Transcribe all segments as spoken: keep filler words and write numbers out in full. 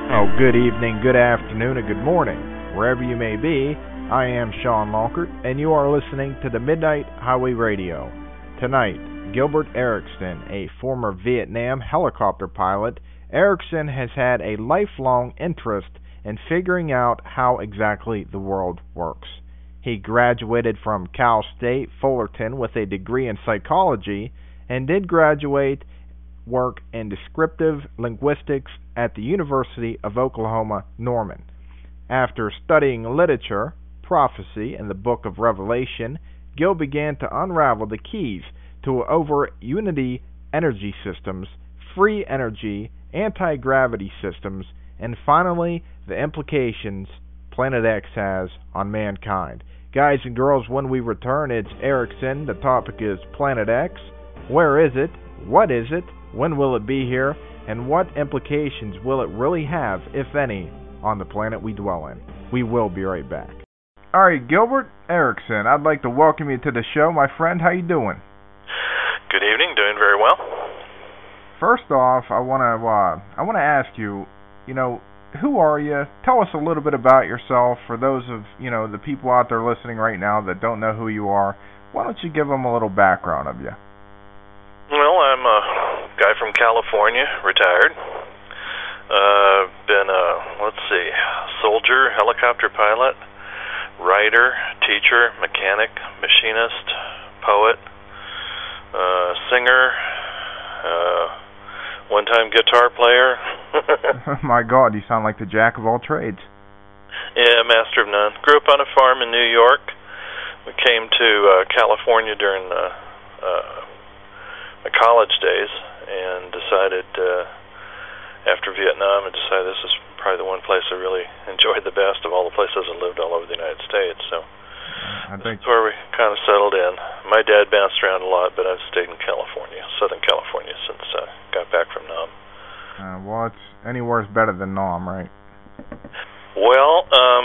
Oh, good evening, good afternoon, and good morning. Wherever you may be, I am Sean Malkert, and you are listening to the Midnight Highway Radio. Tonight, Gilbert Erickson, a former Vietnam helicopter pilot, Erickson has had a lifelong interest in figuring out how exactly the world works. He graduated from Cal State Fullerton with a degree in psychology and did graduate work in descriptive linguistics at the University of Oklahoma, Norman. After studying literature, prophecy, and the book of Revelation, Gil began to unravel the keys to over unity energy systems, free energy, anti-gravity systems, and finally the implications Planet X has on mankind. Guys and girls, when we return, it's Erickson. The topic is Planet X. Where is it? What is it? When will it be here? And what implications will it really have, if any, on the planet we dwell in? We will be right back. All right, Gilbert Erickson, I'd like to welcome you to the show. My friend, how you doing? Good evening. Doing very well. First off, I want to uh, I want to ask you, you know, who are you? Tell us a little bit about yourself for those of, you know, the people out there listening right now that don't know who you are. Why don't you give them a little background of you? Well, I'm a guy from California, retired. Uh, been a, let's see, soldier, helicopter pilot, writer, teacher, mechanic, machinist, poet, uh, singer, uh, one-time guitar player. My God, you sound like the jack of all trades. Yeah, master of none. Grew up on a farm in New York. We came to uh, California during the uh, my college days, and decided uh, after Vietnam, I decided this is probably the one place I really enjoyed the best of all the places I lived all over the United States. So I think that's where we kind of settled in. My dad bounced around a lot, but I've stayed in California, Southern California, since I uh, got back from Nam. Uh, well, it's anywhere's better than Nam, right? Well, um,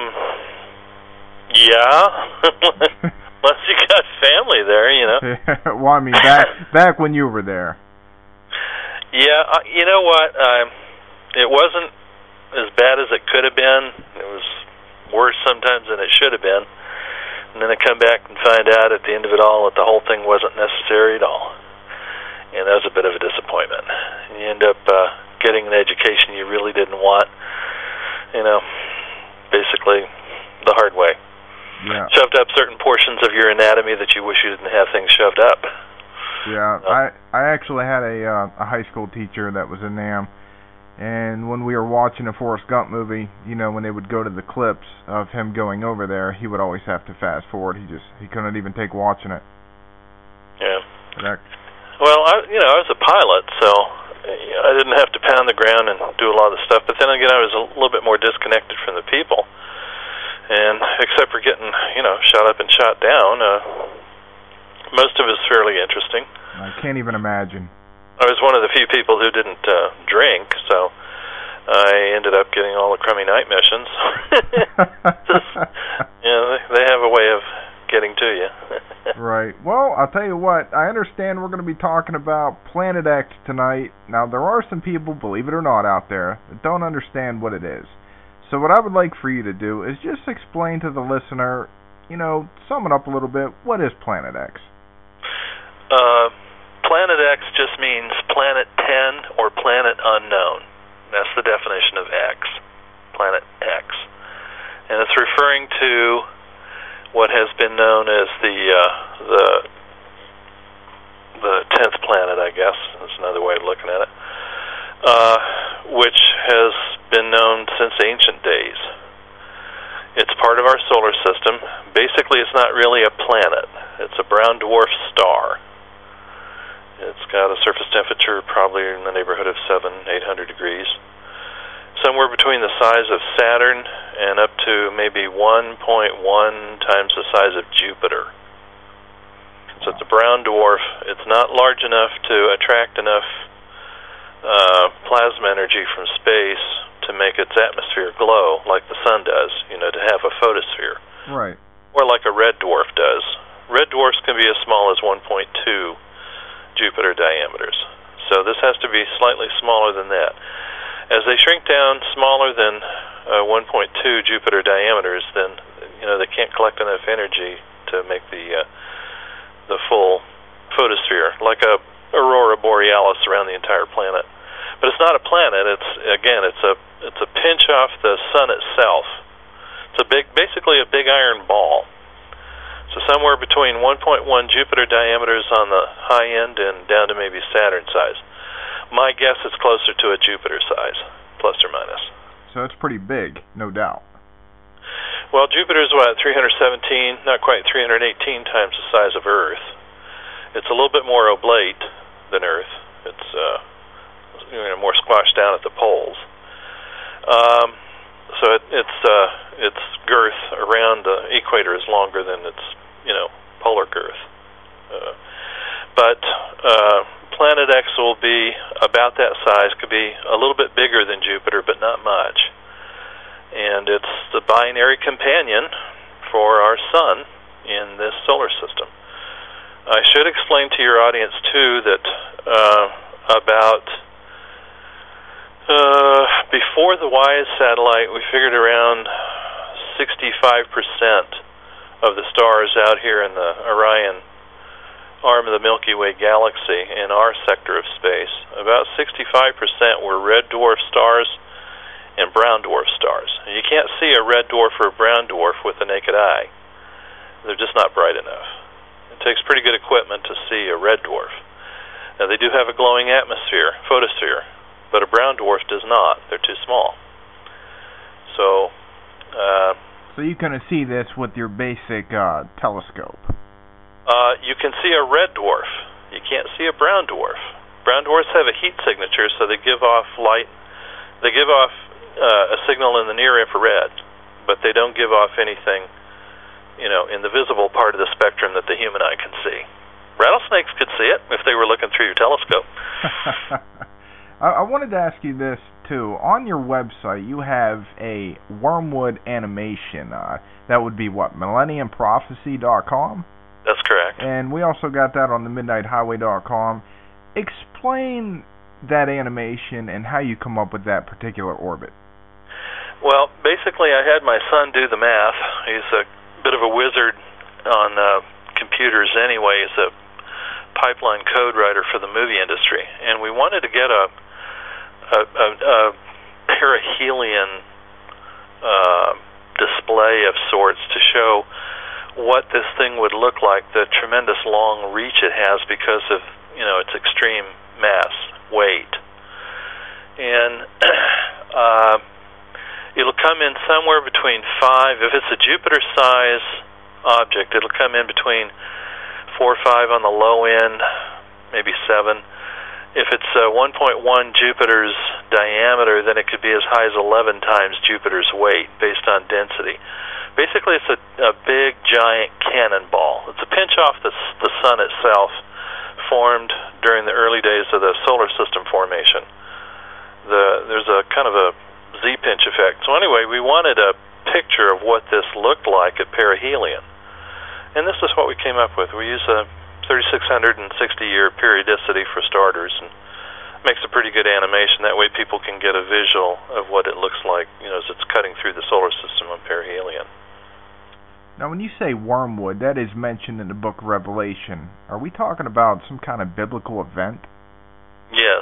yeah. Unless you got family there, you know. Well, I mean, back back when you were there. Yeah, uh, you know what? Um, it wasn't as bad as it could have been. It was worse sometimes than it should have been. And then I come back and find out at the end of it all that the whole thing wasn't necessary at all. And that was a bit of a disappointment. And you end up uh, getting an education you really didn't want, you know, basically the hard way. Yeah. Shoved up certain portions of your anatomy that you wish you didn't have things shoved up. Yeah, uh, I I actually had a uh, a high school teacher that was in Nam, and when we were watching a Forrest Gump movie, you know, when they would go to the clips of him going over there, he would always have to fast forward. He just he couldn't even take watching it. Yeah. That, well, I you know I was a pilot, so I didn't have to pound the ground and do a lot of the stuff. But then again, I was a little bit more disconnected from the people. And except for getting, you know, shot up and shot down, uh, most of it was fairly interesting. I can't even imagine. I was one of the few people who didn't uh, drink, so I ended up getting all the crummy night missions. Just, you know, they, they have a way of getting to you. Right. Well, I'll tell you what, I understand we're going to be talking about Planet X tonight. Now, there are some people, believe it or not, out there that don't understand what it is. So what I would like for you to do is just explain to the listener, you know, sum it up a little bit. What is Planet X? Uh, Planet X just means Planet ten or Planet Unknown. That's the definition of X, Planet X. And it's referring to what has been known as the uh, the the tenth planet, I guess. That's another way of looking at it. Uh, which has been known since ancient days. It's part of our solar system. Basically, it's not really a planet. It's a brown dwarf star. It's got a surface temperature probably in the neighborhood of seven, eight hundred degrees. Somewhere between the size of Saturn and up to maybe one point one times the size of Jupiter. So it's a brown dwarf. It's not large enough to attract enough Uh, plasma energy from space to make its atmosphere glow like the sun does, you know, to have a photosphere. Right. Or like a red dwarf does. Red dwarfs can be as small as one point two Jupiter diameters. So this has to be slightly smaller than that. As they shrink down smaller than uh, one point two Jupiter diameters, then you know they can't collect enough energy to make the uh, the full photosphere, like a aurora borealis around the entire planet. But it's not a planet. It's again, it's a it's a pinch off the sun itself. It's a big, basically a big iron ball. So somewhere between one point one Jupiter diameters on the high end and down to maybe Saturn size. My guess is closer to a Jupiter size, plus or minus. So it's pretty big, no doubt. Well, Jupiter's what, three hundred seventeen, not quite three hundred eighteen times the size of Earth. It's a little bit more oblate than Earth. It's uh, you know, more squashed down at the poles. Um, so it, it's uh, its girth around the equator is longer than its you know polar girth. Uh, but uh, Planet X will be about that size. Could be a little bit bigger than Jupiter, but not much. And it's the binary companion for our sun in this solar system. I should explain to your audience too that uh, about uh, before the WISE satellite, we figured around sixty-five percent of the stars out here in the Orion arm of the Milky Way galaxy in our sector of space, about sixty-five percent were red dwarf stars and brown dwarf stars. You can't see a red dwarf or a brown dwarf with the naked eye. They're just not bright enough. It takes pretty good equipment to see a red dwarf. Now, they do have a glowing atmosphere, photosphere, but a brown dwarf does not. They're too small. So, uh, so you can see this with your basic uh, telescope. Uh, you can see a red dwarf. You can't see a brown dwarf. Brown dwarfs have a heat signature, so they give off light. They give off uh, a signal in the near infrared, but they don't give off anything, you know, in the visible part of the spectrum that the human eye can see. Rattlesnakes could see it if they were looking through your telescope. I wanted to ask you this, too. On your website, you have a Wormwood animation. Uh, that would be, what, millennium prophecy dot com? That's correct. And we also got that on the midnight highway dot com. Explain that animation and how you come up with that particular orbit. Well, basically, I had my son do the math. He's a bit of a wizard on uh, computers anyway. He's a pipeline code writer for the movie industry. And we wanted to get a, a, a, a perihelion uh, display of sorts to show what this thing would look like, the tremendous long reach it has because of, you know, its extreme mass, weight. And uh, it'll come in somewhere between five, if it's a Jupiter-size object, it'll come in between four or five on the low end, maybe seven. If it's uh, one point one Jupiter's diameter, then it could be as high as eleven times Jupiter's weight based on density. Basically, it's a, a big, giant cannonball. It's a pinch off the, the sun itself, formed during the early days of the solar system formation. The, there's a kind of a Z-pinch effect. So anyway, we wanted a picture of what this looked like at perihelion. And this is what we came up with. We use a thirty-six hundred sixty year periodicity for starters, and makes a pretty good animation. That way people can get a visual of what it looks like, you know, as it's cutting through the solar system on perihelion. Now, when you say wormwood, that is mentioned in the book Revelation. Are we talking about some kind of biblical event? Yes.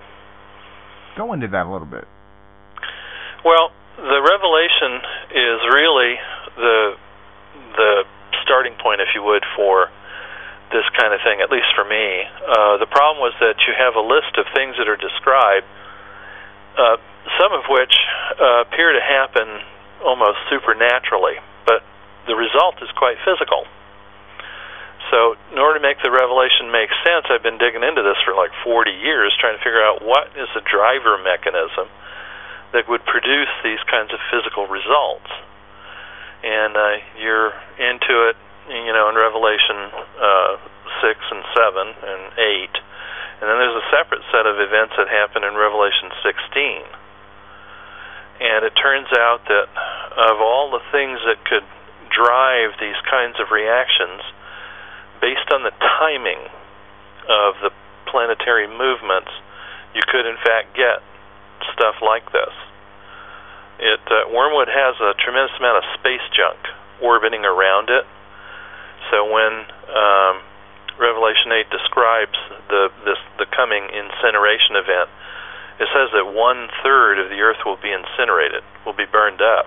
Go into that a little bit. Well, the Revelation is really the the starting point, if you would, for this kind of thing, at least for me. Uh, the problem was that you have a list of things that are described, uh, some of which uh, appear to happen almost supernaturally, but the result is quite physical. So in order to make the revelation make sense, I've been digging into this for like forty years, trying to figure out what is the driver mechanism that would produce these kinds of physical results. And uh, you're into it, you know, in Revelation uh, six and seven and eight. And then there's a separate set of events that happen in Revelation sixteen. And it turns out that of all the things that could drive these kinds of reactions, based on the timing of the planetary movements, you could in fact get stuff like this. It uh, Wormwood has a tremendous amount of space junk orbiting around it. So when um, Revelation eight describes the this the coming incineration event, it says that one third of the earth will be incinerated, will be burned up.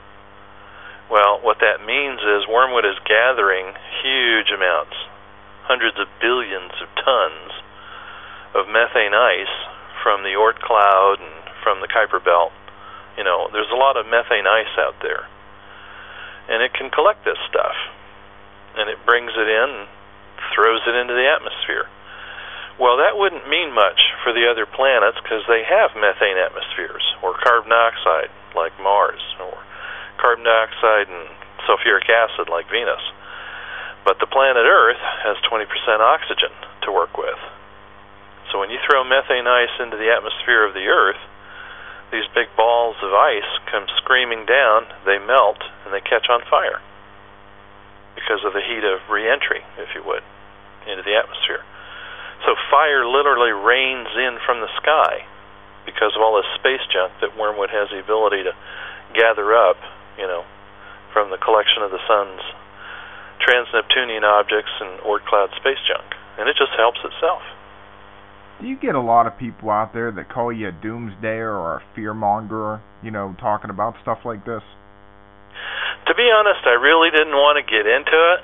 Well, what that means is Wormwood is gathering huge amounts, hundreds of billions of tons of methane ice from the Oort cloud and from the Kuiper belt. You know, there's a lot of methane ice out there. And it can collect this stuff. And it brings it in and throws it into the atmosphere. Well, that wouldn't mean much for the other planets because they have methane atmospheres, or carbon dioxide like Mars, or carbon dioxide and sulfuric acid like Venus. But the planet Earth has twenty percent oxygen to work with. So when you throw methane ice into the atmosphere of the Earth, these big balls of ice come screaming down, they melt, and they catch on fire because of the heat of re-entry, if you would, into the atmosphere. So fire literally rains in from the sky because of all this space junk that Wormwood has the ability to gather up, you know, from the collection of the sun's trans-Neptunian objects and Oort cloud space junk. And it just helps itself. Do you get a lot of people out there that call you a doomsdayer or a fearmonger, you know, talking about stuff like this? To be honest, I really didn't want to get into it.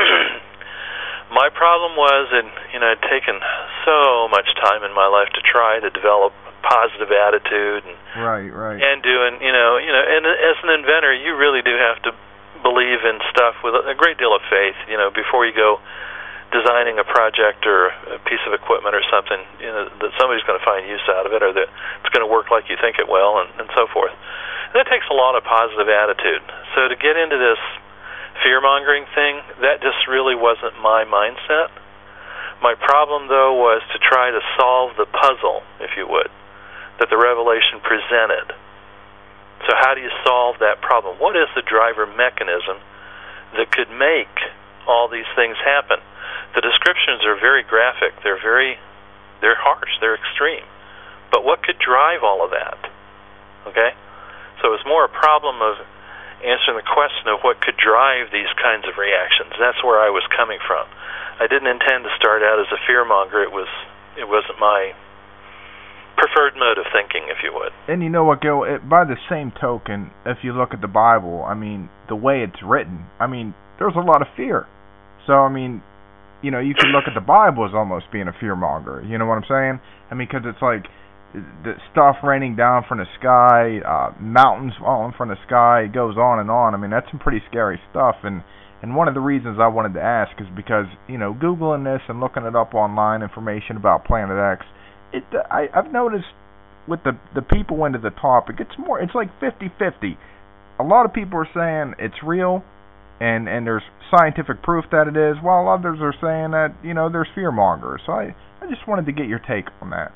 My problem was that, you know, I'd taken so much time in my life to try to develop a positive attitude and right, right, and doing, you know, you know, and as an inventor, you really do have to believe in stuff with a great deal of faith, you know, before you go designing a project or a piece of equipment or something, you know, that somebody's going to find use out of it, or that it's going to work like you think it will, and, and so forth. And that takes a lot of positive attitude. So to get into this fear-mongering thing, that just really wasn't my mindset. My problem, though, was to try to solve the puzzle, if you would, that the Revelation presented. So how do you solve that problem? What is the driver mechanism that could make all these things happen? The descriptions are very graphic. They're very, they're harsh. They're extreme. But what could drive all of that? Okay? So it's more a problem of answering the question of what could drive these kinds of reactions. That's where I was coming from. I didn't intend to start out as a fearmonger. It was, it wasn't my preferred mode of thinking, if you would. And you know what, Gil? It, by the same token, if you look at the Bible, I mean, the way it's written, I mean, there's a lot of fear. So, I mean, you know, you can look at the Bible as almost being a fearmonger. You know what I'm saying? I mean, because it's like the stuff raining down from the sky, uh, mountains falling from the sky, it goes on and on. I mean, that's some pretty scary stuff. And, and one of the reasons I wanted to ask is because, you know, Googling this and looking it up online, information about Planet X, it I, I've noticed with the, the people into the topic, it's more, it's like fifty-fifty. A lot of people are saying it's real, and, and there's scientific proof that it is, while others are saying that, you know, there's fearmongers. So I, I just wanted to get your take on that.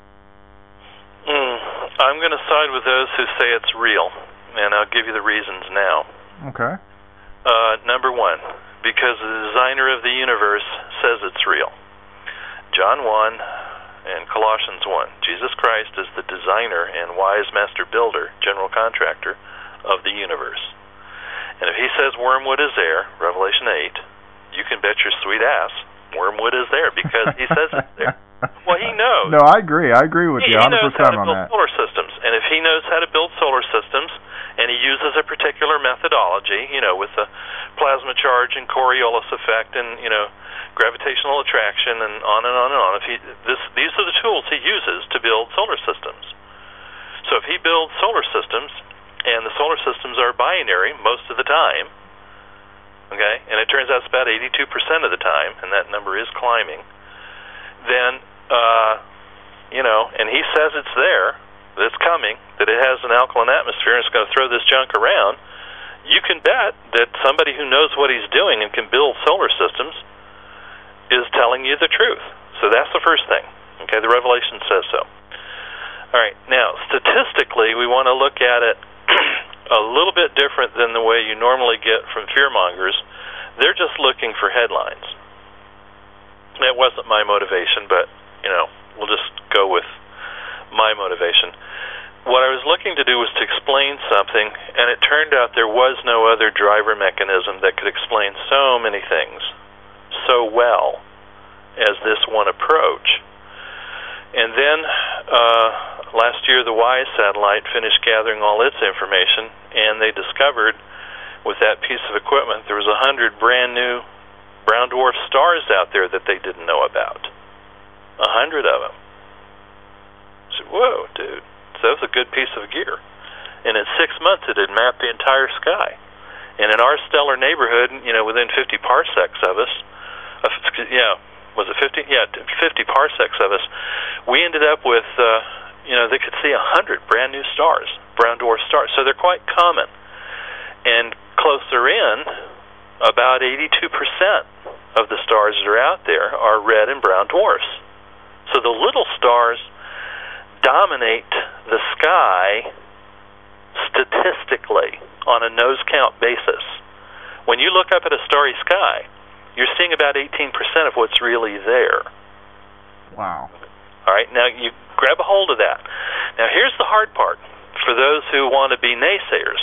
Mm, I'm going to side with those who say it's real, and I'll give you the reasons now. Okay. Uh, number one, because the designer of the universe says it's real. John one and Colossians one. Jesus Christ is the designer and wise master builder, general contractor of the universe. And if he says Wormwood is there, Revelation eight, you can bet your sweet ass Wormwood is there because he says it's there. Well, he knows. No, I agree. I agree with he, you one hundred percent on that. He knows how to build solar systems. And if he knows how to build solar systems, and he uses a particular methodology, you know, with the plasma charge and Coriolis effect and, you know, gravitational attraction and on and on and on. If he, this, these are the tools he uses to build solar systems. So if he builds solar systems, and the solar systems are binary most of the time, okay, and it turns out it's about eighty-two percent of the time, and that number is climbing, then, uh, you know, and he says it's there, that it's coming, that it has an alkaline atmosphere and it's going to throw this junk around, you can bet that somebody who knows what he's doing and can build solar systems is telling you the truth. So that's the first thing. Okay, the Revelation says so. All right, now, statistically, we want to look at it a little bit different than the way you normally get from fearmongers. They're just looking for headlines. That wasn't my motivation, but, you know, we'll just go with my motivation. what I was looking to do was to explain something, and it turned out there was no other driver mechanism that could explain so many things so well as this one approach. And then uh, last year the WISE satellite finished gathering all its information, and they discovered with that piece of equipment there was a hundred brand new brown dwarf stars out there that they didn't know about. A hundred of them. I said, whoa, dude. So that was a good piece of gear. And in six months it had mapped the entire sky. And in our stellar neighborhood, you know, within fifty parsecs of us, uh, yeah, was it fifty? Yeah, fifty parsecs of us, we ended up with, uh, you know, they could see a hundred brand new stars, brown dwarf stars. So they're quite common. And closer in, about eighty-two percent of the stars that are out there are red and brown dwarfs. So the little stars dominate the sky statistically on a nose count basis. When you look up at a starry sky, you're seeing about eighteen percent of what's really there. Wow. All right, now you grab a hold of that. Now here's the hard part for those who want to be naysayers.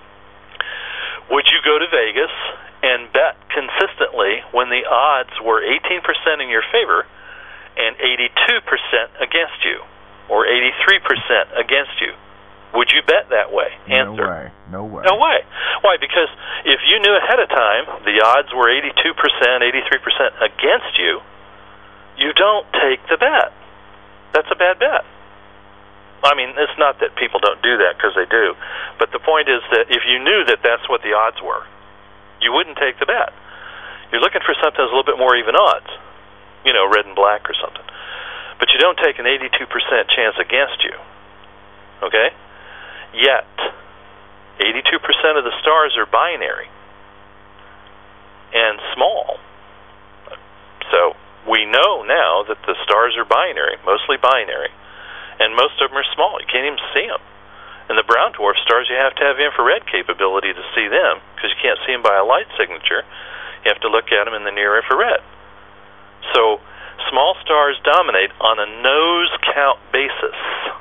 Would you go to Vegas and bet consistently when the odds were eighteen percent in your favor and eighty-two percent against you, or eighty-three percent against you? Would you bet that way? No Answer. way. No way. No way. Why? Because if you knew ahead of time the odds were eighty-two percent, eighty-three percent against you, you don't take the bet. That's a bad bet. I mean, it's not that people don't do that, because they do. But the point is that if you knew that that's what the odds were, you wouldn't take the bet. You're looking for something that's a little bit more even odds. You know, red and black or something. But you don't take an eighty-two percent chance against you. Okay? Yet, eighty-two percent of the stars are binary and small. So we know now that the stars are binary, mostly binary, and most of them are small. You can't even see them. And the brown dwarf stars, you have to have infrared capability to see them, because you can't see them by a light signature. You have to look at them in the near infrared. So small stars dominate on a nose count basis.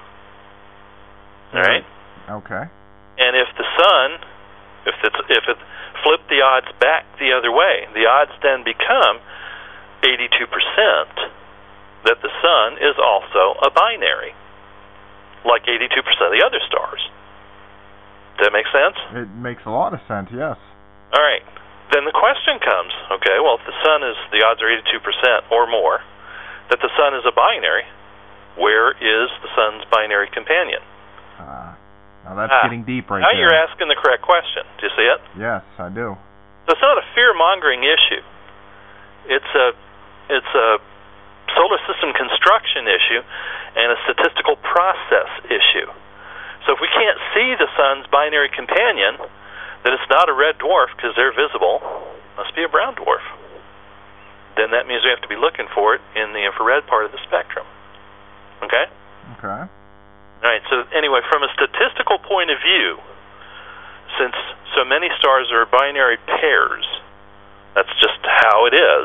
All right? Okay. And if the sun, if it's, if it flipped the odds back the other way, the odds then become eighty-two percent that the sun is also a binary, like eighty-two percent of the other stars. Does that make sense? It makes a lot of sense, yes. All right. Then the question comes, okay, well, if the sun is, the odds are eighty-two percent or more, that the sun is a binary, where is the sun's binary companion? Uh, now that's ah, getting deep right now there. Now you're asking the correct question. Do you see it? Yes, I do. So it's not a fear-mongering issue. It's a, it's a solar system construction issue and a statistical process issue. So if we can't see the sun's binary companion, then it's not a red dwarf because they're visible. It must be a brown dwarf. Then that means we have to be looking for it in the infrared part of the spectrum. Okay? Okay. All right, so anyway, from a statistical point of view, since so many stars are binary pairs, that's just how it is,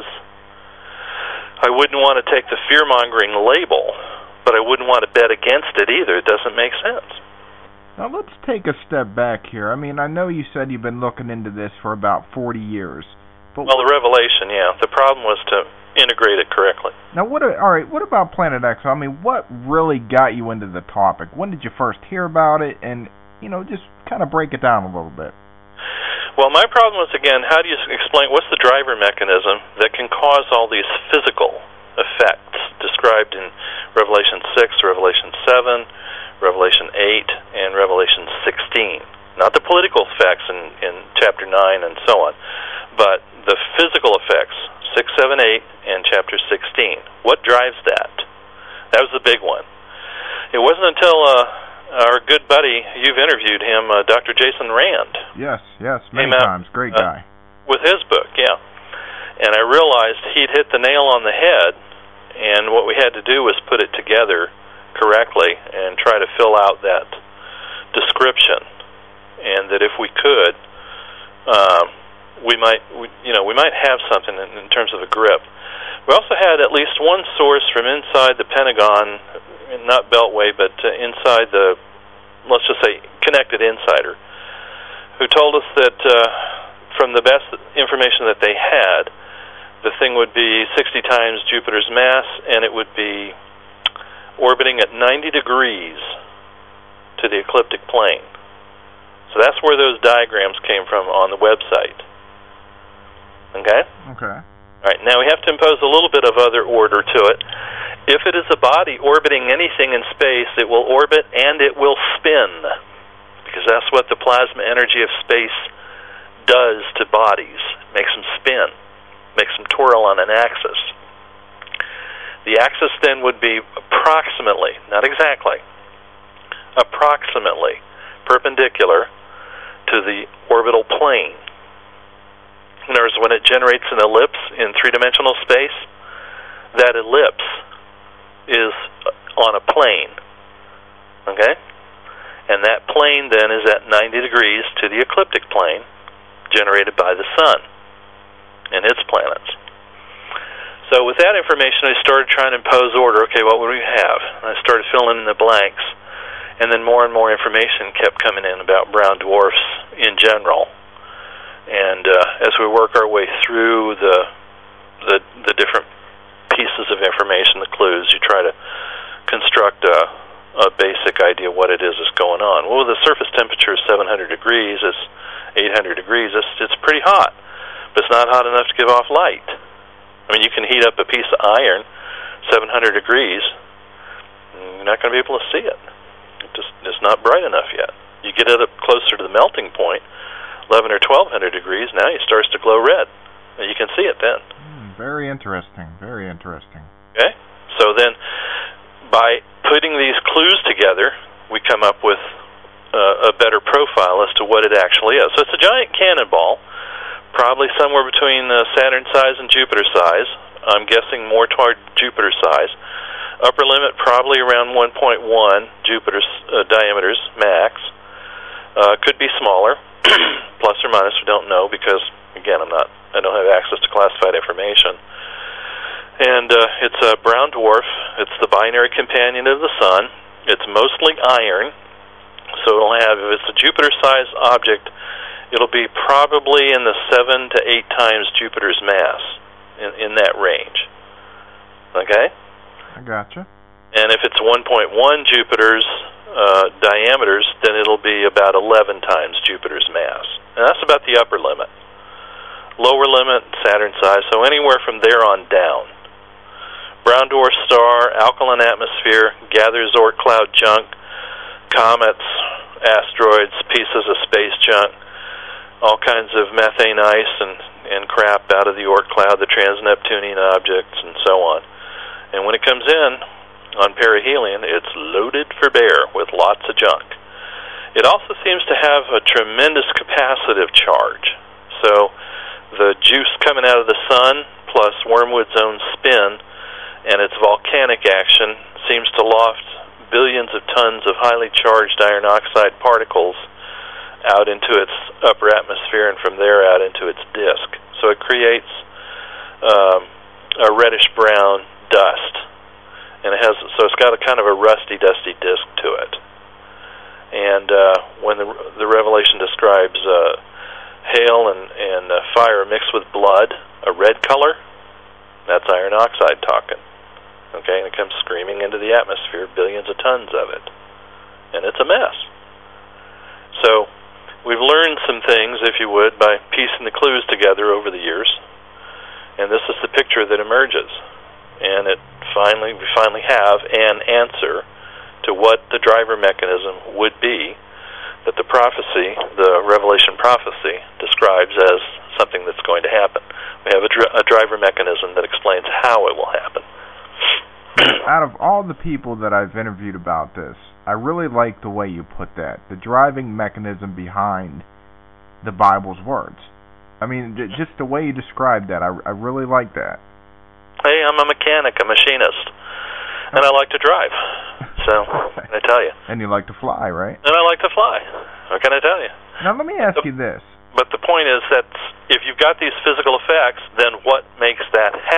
I wouldn't want to take the fear-mongering label, but I wouldn't want to bet against it either. It doesn't make sense. Now let's take a step back here. I mean, I know you said you've been looking into this for about forty years. But well, the revelation, yeah. The problem was to integrate it correctly. Now, what? All right, what about Planet X? I mean, what really got you into the topic? When did you first hear about it? And, you know, just kind of break it down a little bit. Well, my problem was, again, how do you explain what's the driver mechanism that can cause all these physical effects described in Revelation six, Revelation seven, Revelation eight, and Revelation sixteen? Not the political effects in, in chapter nine and so on, but the physical effects, six, seven, eight, and chapter sixteen. What drives that? That was the big one. It wasn't until uh, our good buddy, you've interviewed him, uh, Doctor Jason Rand. Yes, yes, many out, times. Great guy. Uh, with his book, yeah. And I realized he'd hit the nail on the head, and what we had to do was put it together correctly and try to fill out that description. And that if we could, um, we might, we, you know, we might have something in, in terms of a grip. We also had at least one source from inside the Pentagon, not Beltway, but uh, inside the let's just say, connected insider, who told us that uh, from the best information that they had, the thing would be sixty times Jupiter's mass, and it would be orbiting at ninety degrees to the ecliptic plane. So that's where those diagrams came from on the website. Okay? Okay. All right, now we have to impose a little bit of other order to it. If it is a body orbiting anything in space, it will orbit and it will spin, because that's what the plasma energy of space does to bodies. Makes them spin, makes them twirl on an axis. The axis then would be approximately, not exactly, approximately perpendicular to the orbital plane. In other words, when it generates an ellipse in three-dimensional space, that ellipse is on a plane, okay? And that plane then is at ninety degrees to the ecliptic plane generated by the sun and its planets. So with that information, I started trying to impose order. Okay, what would we have? And I started filling in the blanks, and then more and more information kept coming in about brown dwarfs in general. And uh, as we work our way through the, the the different pieces of information, the clues, you try to construct a, a basic idea what it is that's going on. Well, the surface temperature is seven hundred degrees, it's eight hundred degrees, it's, it's pretty hot, but it's not hot enough to give off light. I mean, you can heat up a piece of iron, seven hundred degrees, and you're not going to be able to see it. It just, it's not bright enough yet. You get it up closer to the melting point, eleven or twelve hundred degrees, now it starts to glow red. You can see it then. Mm, very interesting, very interesting. Okay? So then, by putting these clues together, we come up with uh, a better profile as to what it actually is. So it's a giant cannonball, probably somewhere between uh, Saturn size and Jupiter size. I'm guessing more toward Jupiter size. Upper limit probably around one point one Jupiter's uh, diameters max. Uh, could be smaller. Plus or minus, we don't know, because again, I'm not, I don't have access to classified information. And uh, it's a brown dwarf. It's the binary companion of the sun. It's mostly iron, so it'll have, if it's a Jupiter-sized object, it'll be probably in the seven to eight times Jupiter's mass, in, in that range. Okay? I gotcha. And if it's one point one Jupiter's Uh, diameters, then it'll be about eleven times Jupiter's mass. And that's about the upper limit. Lower limit, Saturn size, so anywhere from there on down. Brown dwarf star, alkaline atmosphere, gathers Oort cloud junk, comets, asteroids, pieces of space junk, all kinds of methane ice and, and crap out of the Oort cloud, the trans-Neptunian objects, and so on. And when it comes in, on perihelion, it's loaded for bear with lots of junk. It also seems to have a tremendous capacitive charge. So the juice coming out of the sun, plus Wormwood's own spin, and its volcanic action, seems to loft billions of tons of highly charged iron oxide particles out into its upper atmosphere, and from there out into its disk. So it creates um, a reddish-brown dust. And it has, so it's got a kind of a rusty, dusty disc to it. And uh, when the the Revelation describes uh, hail and and uh, fire mixed with blood, a red color, that's iron oxide talking. Okay, and it comes screaming into the atmosphere, billions of tons of it, and it's a mess. So we've learned some things, if you would, by piecing the clues together over the years, and this is the picture that emerges. And it finally, we finally have an answer to what the driver mechanism would be that the prophecy, the Revelation prophecy, describes as something that's going to happen. We have a, dr- a driver mechanism that explains how it will happen. Out of all the people that I've interviewed about this, I really like the way you put that, the driving mechanism behind the Bible's words. I mean, j- just the way you described that, I, I really like that. Hey, I'm a mechanic, a machinist, and I like to drive. So, what can I tell you? And you like to fly, right? And I like to fly. What can I tell you? Now, let me ask the, you this. But the point is that if you've got these physical effects, then what makes that happen?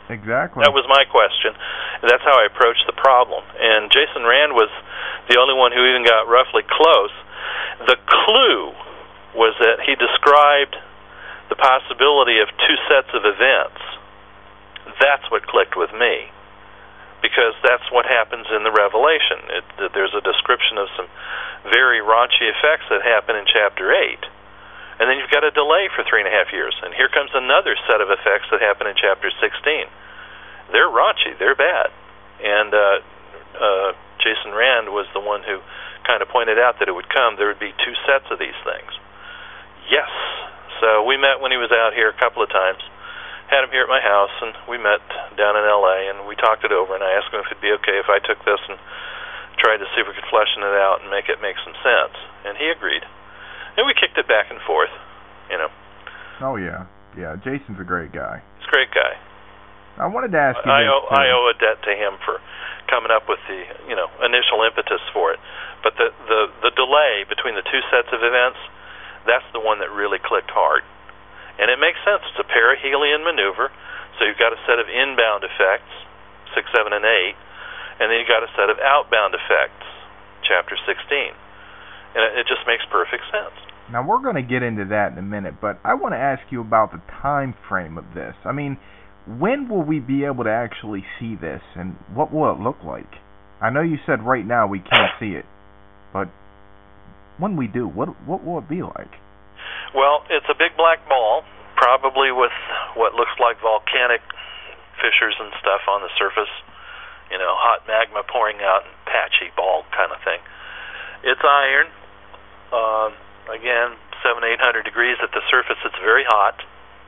Exactly. That was my question. That's how I approached the problem. And Jason Rand was the only one who even got roughly close. The clue was that he described the possibility of two sets of events. That's what clicked with me, because that's what happens in the Revelation. It, it, there's a description of some very raunchy effects that happen in chapter eight. And then you've got a delay for three and a half years. And here comes another set of effects that happen in chapter sixteen. They're raunchy. They're bad. And uh, uh, Jason Rand was the one who kind of pointed out that it would come. There would be two sets of these things. Yes. So we met when he was out here a couple of times. Had him here at my house, and we met down in L A, and we talked it over, and I asked him if it'd be okay if I took this and tried to see if we could flesh it out and make it make some sense. And he agreed. And we kicked it back and forth, you know. Oh, yeah. Yeah, Jason's a great guy. He's a great guy. I wanted to ask you I this, owe, too. I owe a debt to him for coming up with the, you know, initial impetus for it. But the, the, the delay between the two sets of events, that's the one that really clicked hard. And it makes sense. It's a perihelion maneuver, so you've got a set of inbound effects, six, seven, and eight, and then you've got a set of outbound effects, chapter sixteen. And it, it just makes perfect sense. Now, we're going to get into that in a minute, but I want to ask you about the time frame of this. I mean, when will we be able to actually see this, and what will it look like? I know you said right now we can't see it, but when we do, what what will it be like? Well, it's a big black ball, probably with what looks like volcanic fissures and stuff on the surface, you know, hot magma pouring out, and patchy ball kind of thing. It's iron. Um... Again, seven, eight hundred degrees at the surface. It's very hot.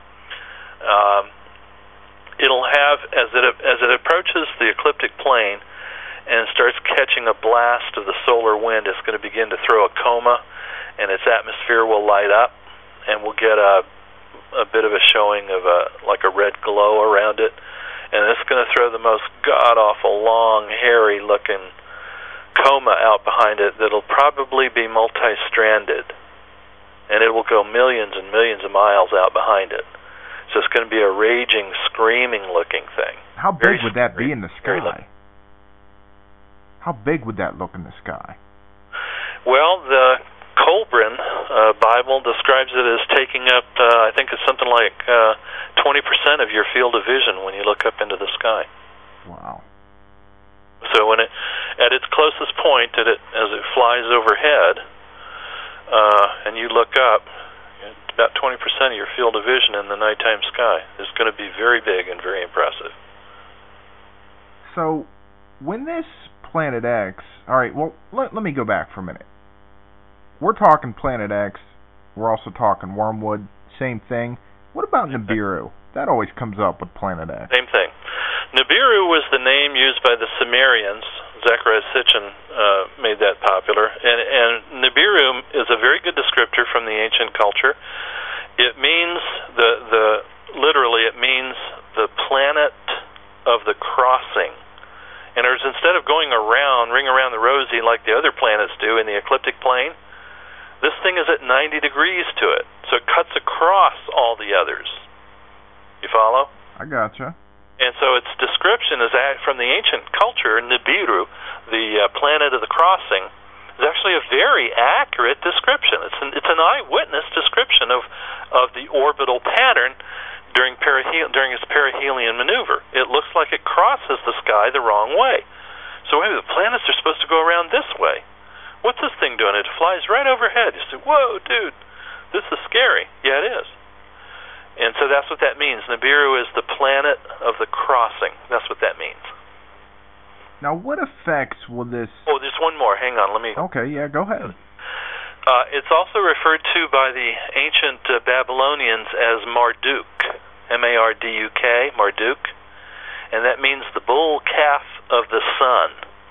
Um, it'll have, as it as it approaches the ecliptic plane and starts catching a blast of the solar wind, it's going to begin to throw a coma, and its atmosphere will light up, and we'll get a a bit of a showing of a like a red glow around it, and it's going to throw the most god-awful, long, hairy-looking coma out behind it that'll probably be multi-stranded. And it will go millions and millions of miles out behind it. So it's going to be a raging, screaming-looking thing. How big Very would that be in the sky? How big would that look in the sky? Well, the Kolbrin uh, Bible describes it as taking up, uh, I think it's something like uh, twenty percent of your field of vision when you look up into the sky. Wow. So when it, at its closest point, at it, as it flies overhead, Uh, and you look up, about twenty percent of your field of vision in the nighttime sky is going to be very big and very impressive. So, when this Planet X... Alright, well, let, let me go back for a minute. We're talking Planet X. We're also talking Wormwood. Same thing. What about Nibiru? That always comes up with Planet X. Same thing. Nibiru was the name used by the Sumerians. Zechariah Sitchin uh, made that popular. And, and Nibiru is a very good descriptor from the ancient culture. It means, the, the literally, it means the planet of the crossing. In other words, instead of going around, ring around the rosy like the other planets do in the ecliptic plane, this thing is at ninety degrees to it. So it cuts across all the others. You follow? I gotcha. And so its description is from the ancient culture, Nibiru, the uh, planet of the crossing, is actually a very accurate description. It's an, it's an eyewitness description of, of the orbital pattern during, perihel- during its perihelion maneuver. It looks like it crosses the sky the wrong way. So maybe the planets are supposed to go around this way. What's this thing doing? It flies right overhead. You say, whoa, dude, this is scary. Yeah, it is. And so that's what that means. Nibiru is the planet of the crossing. That's what that means. Now, what effects will this... Oh, there's one more. Hang on. Let me... Okay, yeah, go ahead. Uh, it's also referred to by the ancient uh, Babylonians as Marduk, M A R D U K, Marduk. And that means the bull calf of the sun.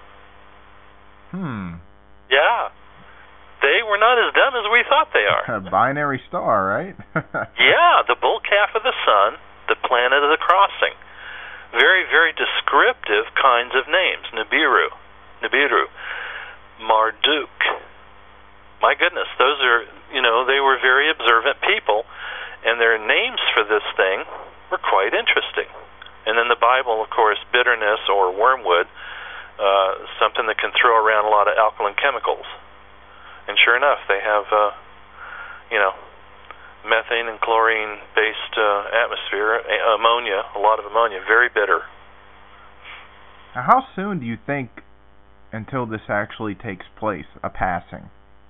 Hmm. Yeah. They were not as dumb as we thought they are. A binary star, right? Yeah, the bull calf of the sun, the planet of the crossing. Very, very descriptive kinds of names. Nibiru, Nibiru, Marduk. My goodness, those are, you know, they were very observant people, and their names for this thing were quite interesting. And then in the Bible, of course, bitterness or wormwood, uh, something that can throw around a lot of alkaline chemicals. And sure enough, they have, uh, you know, methane and chlorine-based uh, atmosphere, ammonia, a lot of ammonia, very bitter. Now, how soon do you think until this actually takes place, a passing?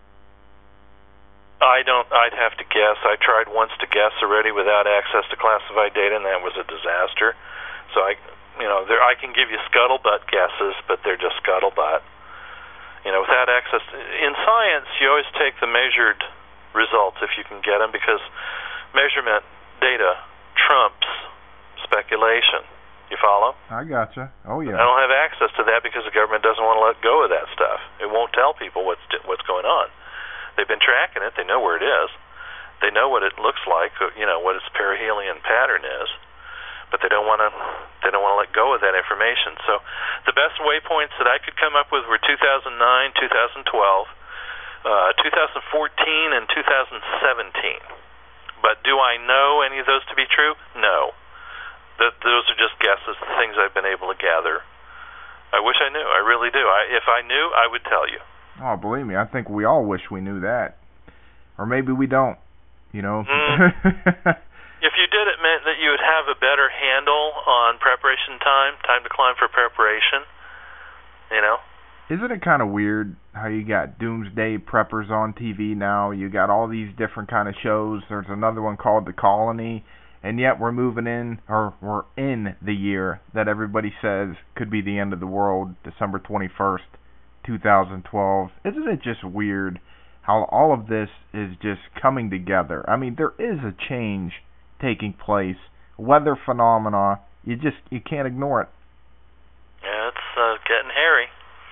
I don't, I'd have to guess. I tried once to guess already without access to classified data, and that was a disaster. So I, you know, there, I can give you scuttlebutt guesses, but they're just scuttlebutt. You know, without access to, in science, you always take the measured results if you can get them, because measurement data trumps speculation. You follow? I gotcha. Oh yeah. I don't have access to that because the government doesn't want to let go of that stuff. It won't tell people what's what's going on. They've been tracking it. They know where it is. They know what it looks like. You know what its perihelion pattern is, but they don't want to. They don't want to let go of that information. So, the best waypoints that I could come up with were two thousand nine, two thousand twelve, uh, two thousand fourteen, and two thousand seventeen. But do I know any of those to be true? No. Th- those are just guesses, the things I've been able to gather. I wish I knew. I really do. I, if I knew, I would tell you. Oh, believe me, I think we all wish we knew that. Or maybe we don't, you know. Mm. If you did, it meant that you would have a better handle on preparation time, time to climb for preparation, you know. Isn't it kind of weird how you got doomsday preppers on T V now? You got all these different kind of shows. There's another one called The Colony. And yet we're moving in, or we're in the year that everybody says could be the end of the world, December twenty-first, two thousand twelve. Isn't it just weird how all of this is just coming together? I mean, there is a change taking place. Weather phenomena, you just, you can't ignore it. Yeah, it's uh, getting hairy.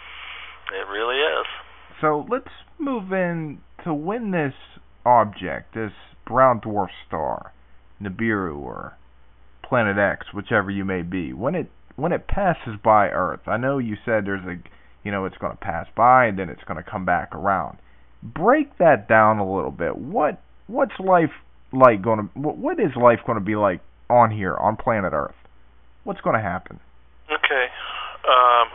It really is. So let's move in to when this object, this brown dwarf star, Nibiru or Planet X, whichever you may be, when it when it passes by Earth, I know you said there's a, you know, it's going to pass by and then it's going to come back around. Break that down a little bit. What what's life like going to? What, what is life going to be like on here on planet Earth? What's going to happen? Okay, um,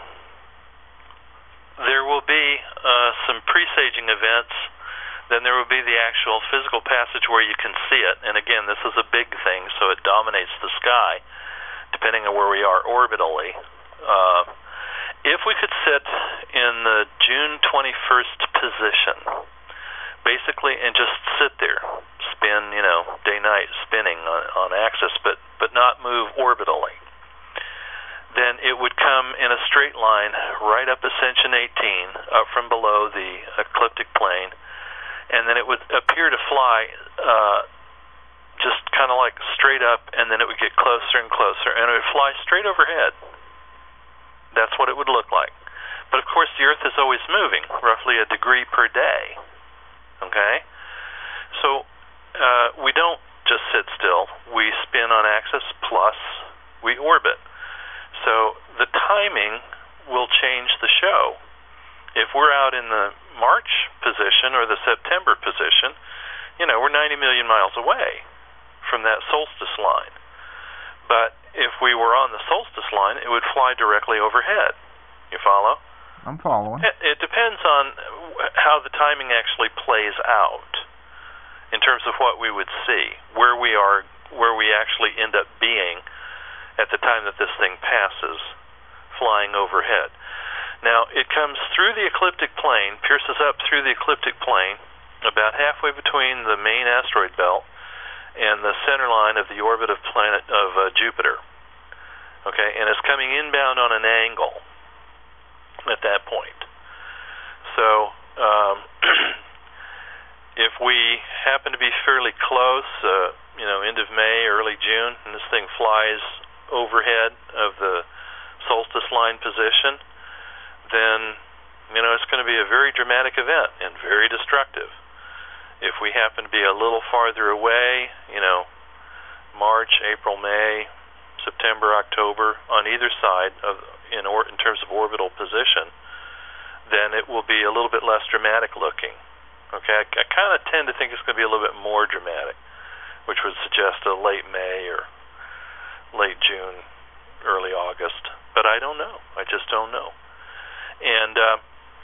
there will be uh, some presaging events. Then there will be the actual physical passage where you can see it. And again, this is a big thing, so it dominates the sky, depending on where we are orbitally. Uh, if we could sit in the June twenty-first position, basically, and just sit there, spin, you know, day-night spinning on, on axis, but, but not move orbitally, then it would come in a straight line right up Ascension eighteen, up from below the ecliptic plane, and then it would appear to fly uh, just kind of like straight up, and then it would get closer and closer, and it would fly straight overhead. That's what it would look like. But of course, the Earth is always moving, roughly a degree per day. Okay? So uh, we don't just sit still. We spin on axis, plus we orbit. So the timing will change the show. If we're out in the March position or the September position, you know, we're ninety million miles away from that solstice line. But if we were on the solstice line, it would fly directly overhead. You follow? I'm following. It, it depends on how the timing actually plays out in terms of what we would see, where we are, where we actually end up being at the time that this thing passes, flying overhead. Now, it comes through the ecliptic plane, pierces up through the ecliptic plane, about halfway between the main asteroid belt and the center line of the orbit of planet of uh, Jupiter. Okay, and it's coming inbound on an angle at that point. So, um, if we happen to be fairly close, uh, you know, end of May, early June, and this thing flies overhead of the solstice line position, then, you know, it's going to be a very dramatic event and very destructive. If we happen to be a little farther away, you know, March, April, May, September, October, on either side of in or in terms of orbital position, then it will be a little bit less dramatic looking. Okay, I, I kind of tend to think it's going to be a little bit more dramatic, which would suggest a late May or late June early August, but I don't know. I just don't know. And uh,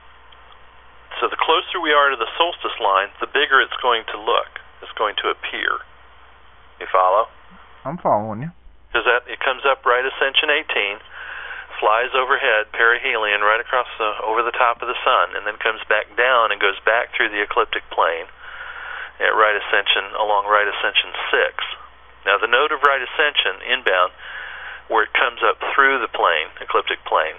so the closer we are to the solstice line, the bigger it's going to look. It's going to appear. You follow? I'm following you. Because that it comes up right ascension eighteen, flies overhead, perihelion, right across the over the top of the sun, and then comes back down and goes back through the ecliptic plane at right ascension along right ascension six. Now the node of right ascension inbound, where it comes up through the plane, ecliptic plane,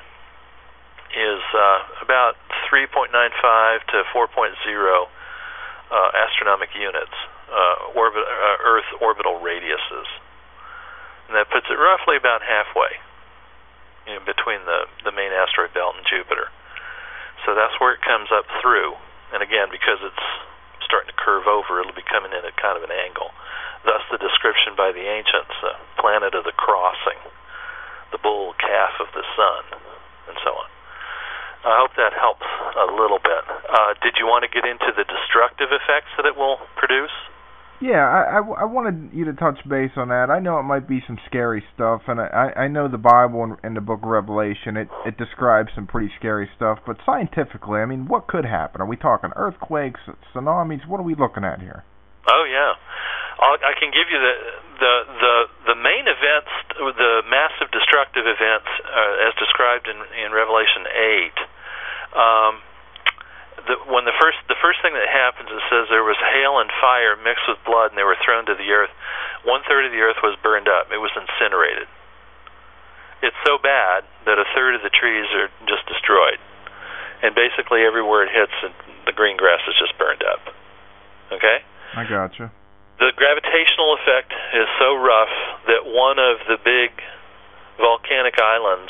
is uh, about three point nine five to four point zero uh, astronomic units, uh, orbit, uh, Earth orbital radiuses. And that puts it roughly about halfway, you know, between the, the main asteroid belt and Jupiter. So that's where it comes up through. And again, because it's starting to curve over, it'll be coming in at kind of an angle. Thus the description by the ancients, the planet of the crossing, the bull calf of the sun, and so on. I hope that helps a little bit. Uh, did you want to get into the destructive effects that it will produce? Yeah, I, I, I wanted you to touch base on that. I know it might be some scary stuff, and I, I know the Bible and, and the book of Revelation, it, it describes some pretty scary stuff, but scientifically, I mean, what could happen? Are we talking earthquakes, tsunamis? What are we looking at here? Oh, yeah. I'll, I can give you the, the, the, the main events, the massive destructive events, uh, as described in, in Revelation eight. Um, The, when the first the first thing that happens, it says there was hail and fire mixed with blood, and they were thrown to the earth. One third of the earth was burned up; it was incinerated. It's so bad that a third of the trees are just destroyed, and basically everywhere it hits, the green grass is just burned up. Okay? I gotcha. The gravitational effect is so rough that one of the big volcanic islands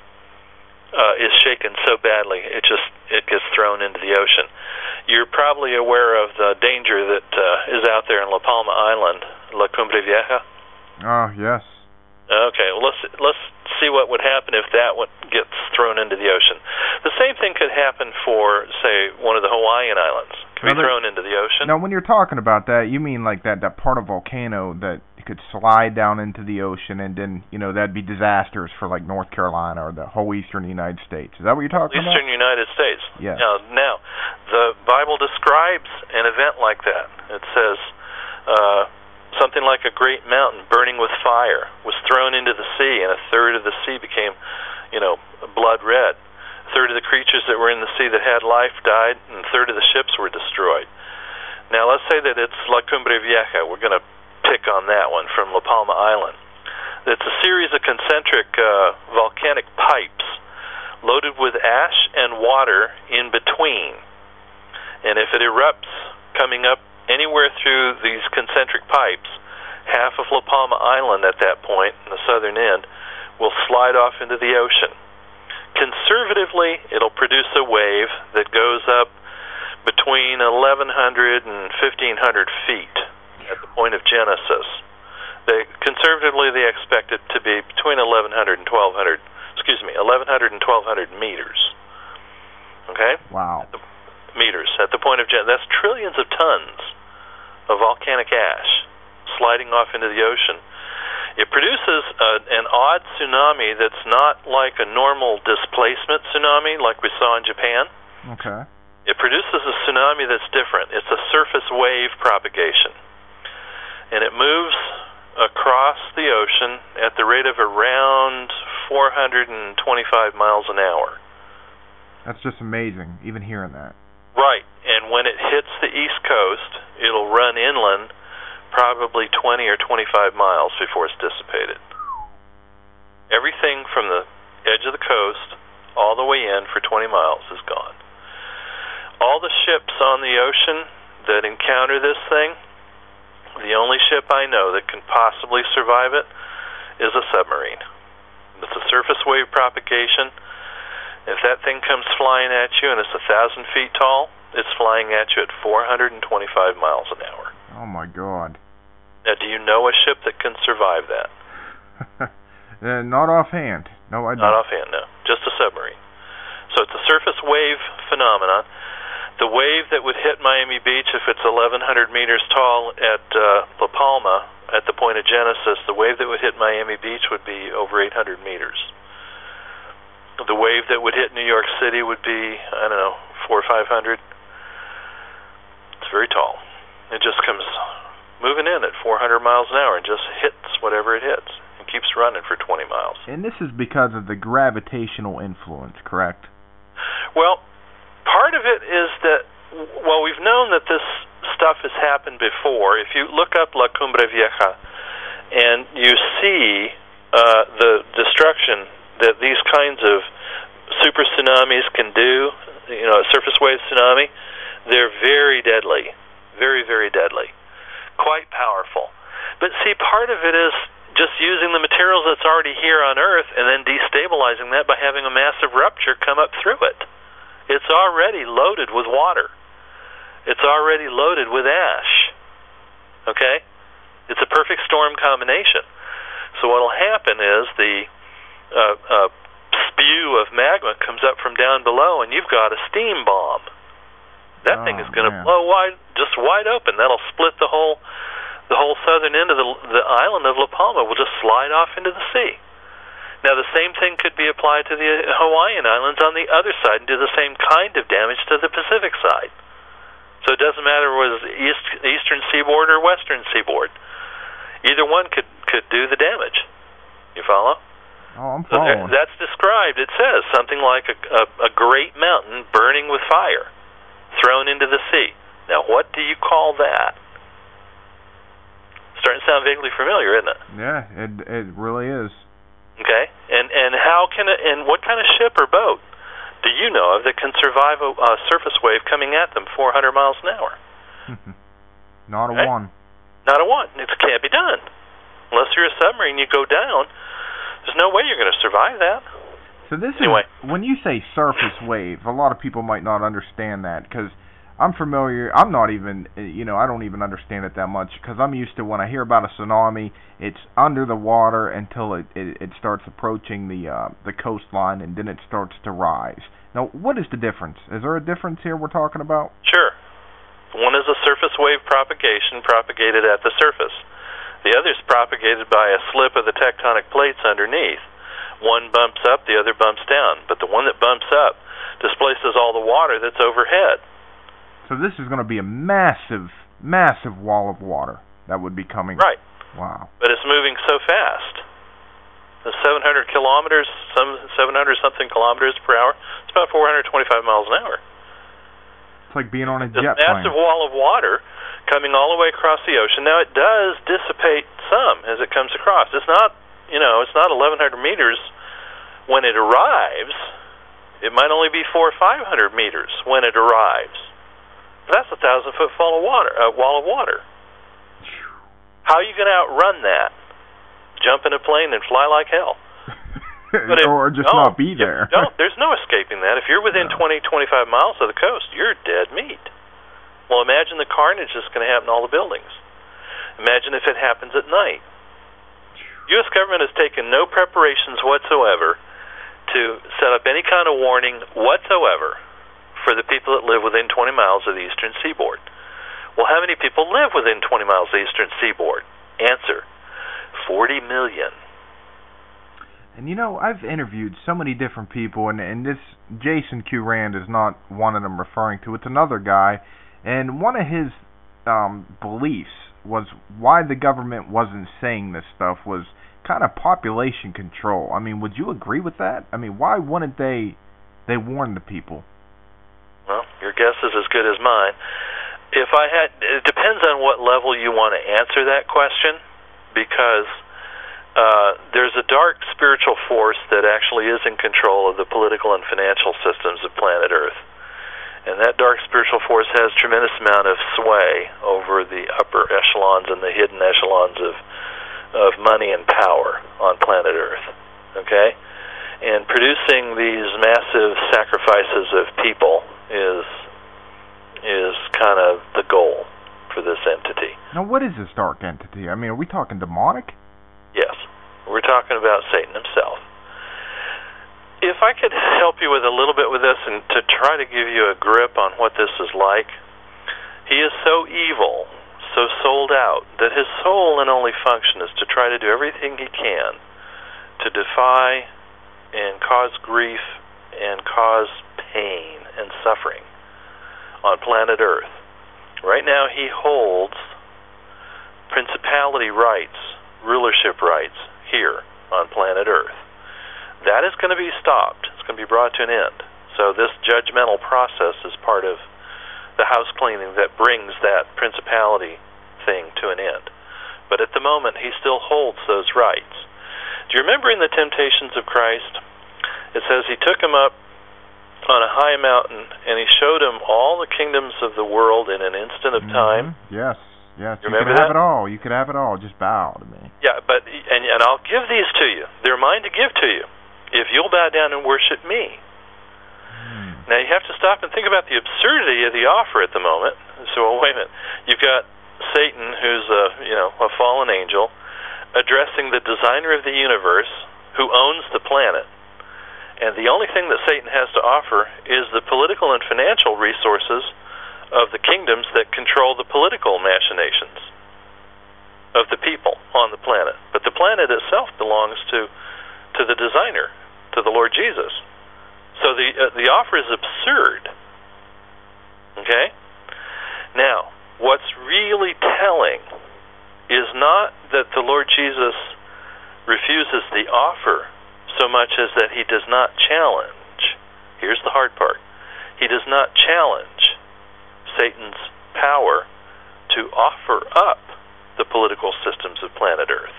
Uh, is shaken so badly it just it gets thrown into the ocean. You're probably aware of the danger that uh, is out there in La Palma Island, La Cumbre Vieja. Oh yes. Okay, well let's let's see what would happen if that one gets thrown into the ocean. The same thing could happen for, say, one of the Hawaiian Islands. Could be thrown into the ocean. Now, when you're talking about that, you mean like that that part of volcano that could slide down into the ocean, and then, you know, that'd be disasters for like North Carolina or the whole eastern United States. Is that what you're talking eastern about? Eastern United States. Yeah. Now, now, the Bible describes an event like that. It says uh, something like a great mountain burning with fire was thrown into the sea, and a third of the sea became, you know, blood red. A third of the creatures that were in the sea that had life died, and a third of the ships were destroyed. Now, let's say that it's La Cumbre Vieja. We're going to pick on that one from La Palma Island. It's a series of concentric uh, volcanic pipes loaded with ash and water in between. And if it erupts coming up anywhere through these concentric pipes, half of La Palma Island at that point, in the southern end, will slide off into the ocean. Conservatively, it'll produce a wave that goes up between eleven hundred and fifteen hundred feet at the point of Genesis. They conservatively they expect it to be between eleven hundred and twelve hundred. Excuse me, eleven hundred and twelve hundred meters. Okay. Wow. At the, meters at the point of Genesis. That's trillions of tons of volcanic ash sliding off into the ocean. It produces uh, an odd tsunami that's not like a normal displacement tsunami like we saw in Japan. Okay. It produces a tsunami that's different. It's a surface wave propagation. And it moves across the ocean at the rate of around four hundred twenty-five miles an hour. That's just amazing, even hearing that. Right. And when it hits the East Coast, it'll run inland probably twenty or twenty-five miles before it's dissipated. Everything from the edge of the coast all the way in for twenty miles is gone. All the ships on the ocean that encounter this thing, the only ship I know that can possibly survive it is a submarine. It's a surface wave propagation. If that thing comes flying at you and it's a thousand feet tall, it's flying at you at four hundred twenty-five miles an hour. Oh my God. Now, do you know a ship that can survive that? uh, not offhand. No, I don't. Not offhand, no. Just a submarine. So it's a surface wave phenomenon. The wave that would hit Miami Beach if it's eleven hundred meters tall at uh, La Palma at the point of genesis, the wave that would hit Miami Beach would be over eight hundred meters. The wave that would hit New York City would be, I don't know, four or five hundred. It's very tall. It just comes moving in at four hundred miles an hour and just hits whatever it hits and keeps running for twenty miles. And this is because of the gravitational influence, correct? Well, part of it is that, well, we've known that this stuff has happened before. If you look up La Cumbre Vieja and you see uh, the destruction that these kinds of super tsunamis can do, you know, a surface wave tsunami, they're very deadly, very, very deadly, quite powerful. But see, part of it is just using the materials that's already here on Earth and then destabilizing that by having a massive rupture come up through it. It's already loaded with water. It's already loaded with ash. Okay? It's a perfect storm combination. So what will happen is the uh, uh, spew of magma comes up from down below, and you've got a steam bomb. That oh, thing is going to blow wide, just wide open. That'll split the whole, the whole southern end of the the island of La Palma. Will just slide off into the sea. Now, the same thing could be applied to the Hawaiian Islands on the other side and do the same kind of damage to the Pacific side. So it doesn't matter whether it's east, eastern seaboard or western seaboard. Either one could, could do the damage. You follow? Oh, I'm following. So that's described. It says something like a, a, a great mountain burning with fire, thrown into the sea. Now, what do you call that? Starting to sound vaguely familiar, isn't it? Yeah, it it really is. Okay, and and how can it? And what kind of ship or boat do you know of that can survive a, a surface wave coming at them four hundred miles an hour? Not a okay? one. Not a one. It can't be done unless you're a submarine. You go down. There's no way you're going to survive that. So this anyway. is, when you say surface wave, a lot of people might not understand that, because I'm familiar, I'm not even, you know, I don't even understand it that much, because I'm used to when I hear about a tsunami, it's under the water until it, it, it starts approaching the, uh, the coastline, and then it starts to rise. Now, what is the difference? Is there a difference here we're talking about? Sure. One is a surface wave propagation propagated at the surface. The other is propagated by a slip of the tectonic plates underneath. One bumps up, the other bumps down. But the one that bumps up displaces all the water that's overhead. So this is going to be a massive, massive wall of water that would be coming. Right. Wow. But it's moving so fast. The seven hundred kilometers, some seven hundred something kilometers per hour. It's about four hundred twenty-five miles an hour. It's like being on a this jet massive plane. wall of water coming all the way across the ocean. Now, it does dissipate some as it comes across. It's not, you know, it's not eleven hundred meters when it arrives. It might only be four or five hundred meters when it arrives. That's a thousand foot fall of water, uh, wall of water. How are you going to outrun that? Jump in a plane and fly like hell. But if, or just no, not be there. Don't, there's no escaping that. If you're within no. twenty, twenty-five miles of the coast, you're dead meat. Well, imagine the carnage that's going to happen to all the buildings. Imagine if it happens at night. U S government has taken no preparations whatsoever to set up any kind of warning whatsoever for the people that live within twenty miles of the eastern seaboard. Well, how many people live within twenty miles of the eastern seaboard? Answer, forty million. And you know, I've interviewed so many different people, and, and this Jason Q. Rand is not one of them referring to. It's another guy. And one of his um, beliefs was why the government wasn't saying this stuff was kind of population control. I mean, would you agree with that? I mean, why wouldn't they they warn the people? Well, your guess is as good as mine. If I had, it depends on what level you want to answer that question, because uh, there's a dark spiritual force that actually is in control of the political and financial systems of planet Earth. And that dark spiritual force has a tremendous amount of sway over the upper echelons and the hidden echelons of of money and power on planet Earth. Okay? And producing these massive sacrifices of people is is kind of the goal for this entity. Now, what is this dark entity? I mean, are we talking demonic? Yes. We're talking about Satan himself. If I could help you with a little bit with this and to try to give you a grip on what this is like, he is so evil, so soul sold out, that his sole and only function is to try to do everything he can to defy and cause grief and cause pain and suffering on planet Earth. Right now he holds principality rights, rulership rights here on planet Earth. That is going to be stopped. It's going to be brought to an end. So this judgmental process is part of the house cleaning that brings that principality thing to an end. But at the moment, he still holds those rights. Do you remember in the Temptations of Christ, it says he took him up on a high mountain and he showed him all the kingdoms of the world in an instant of time? Mm-hmm. Yes, yes. You, you remember could have that? it all. You could have it all. Just bow to me. Yeah, but and, and I'll give these to you. They're mine to give to you if you'll bow down and worship me. Hmm. Now you have to stop and think about the absurdity of the offer at the moment. So, well, wait a minute. You've got Satan, who's a you know a fallen angel, addressing the designer of the universe, who owns the planet, and the only thing that Satan has to offer is the political and financial resources of the kingdoms that control the political machinations of the people on the planet. But the planet itself belongs to to the designer, to the Lord Jesus. So the uh, the offer is absurd. Okay? Now, what's really telling is not that the Lord Jesus refuses the offer so much as that he does not challenge. Here's the hard part. He does not challenge Satan's power to offer up the political systems of planet Earth.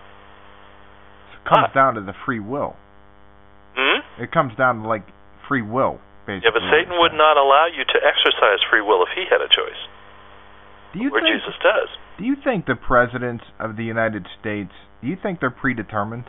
It comes ah. down to the free will. Hmm? It comes down to, like, free will, basically. Yeah, but Satan would not allow you to exercise free will if he had a choice. Do you Where think, Jesus does. Do you think the presidents of the United States, do you think they're predetermined?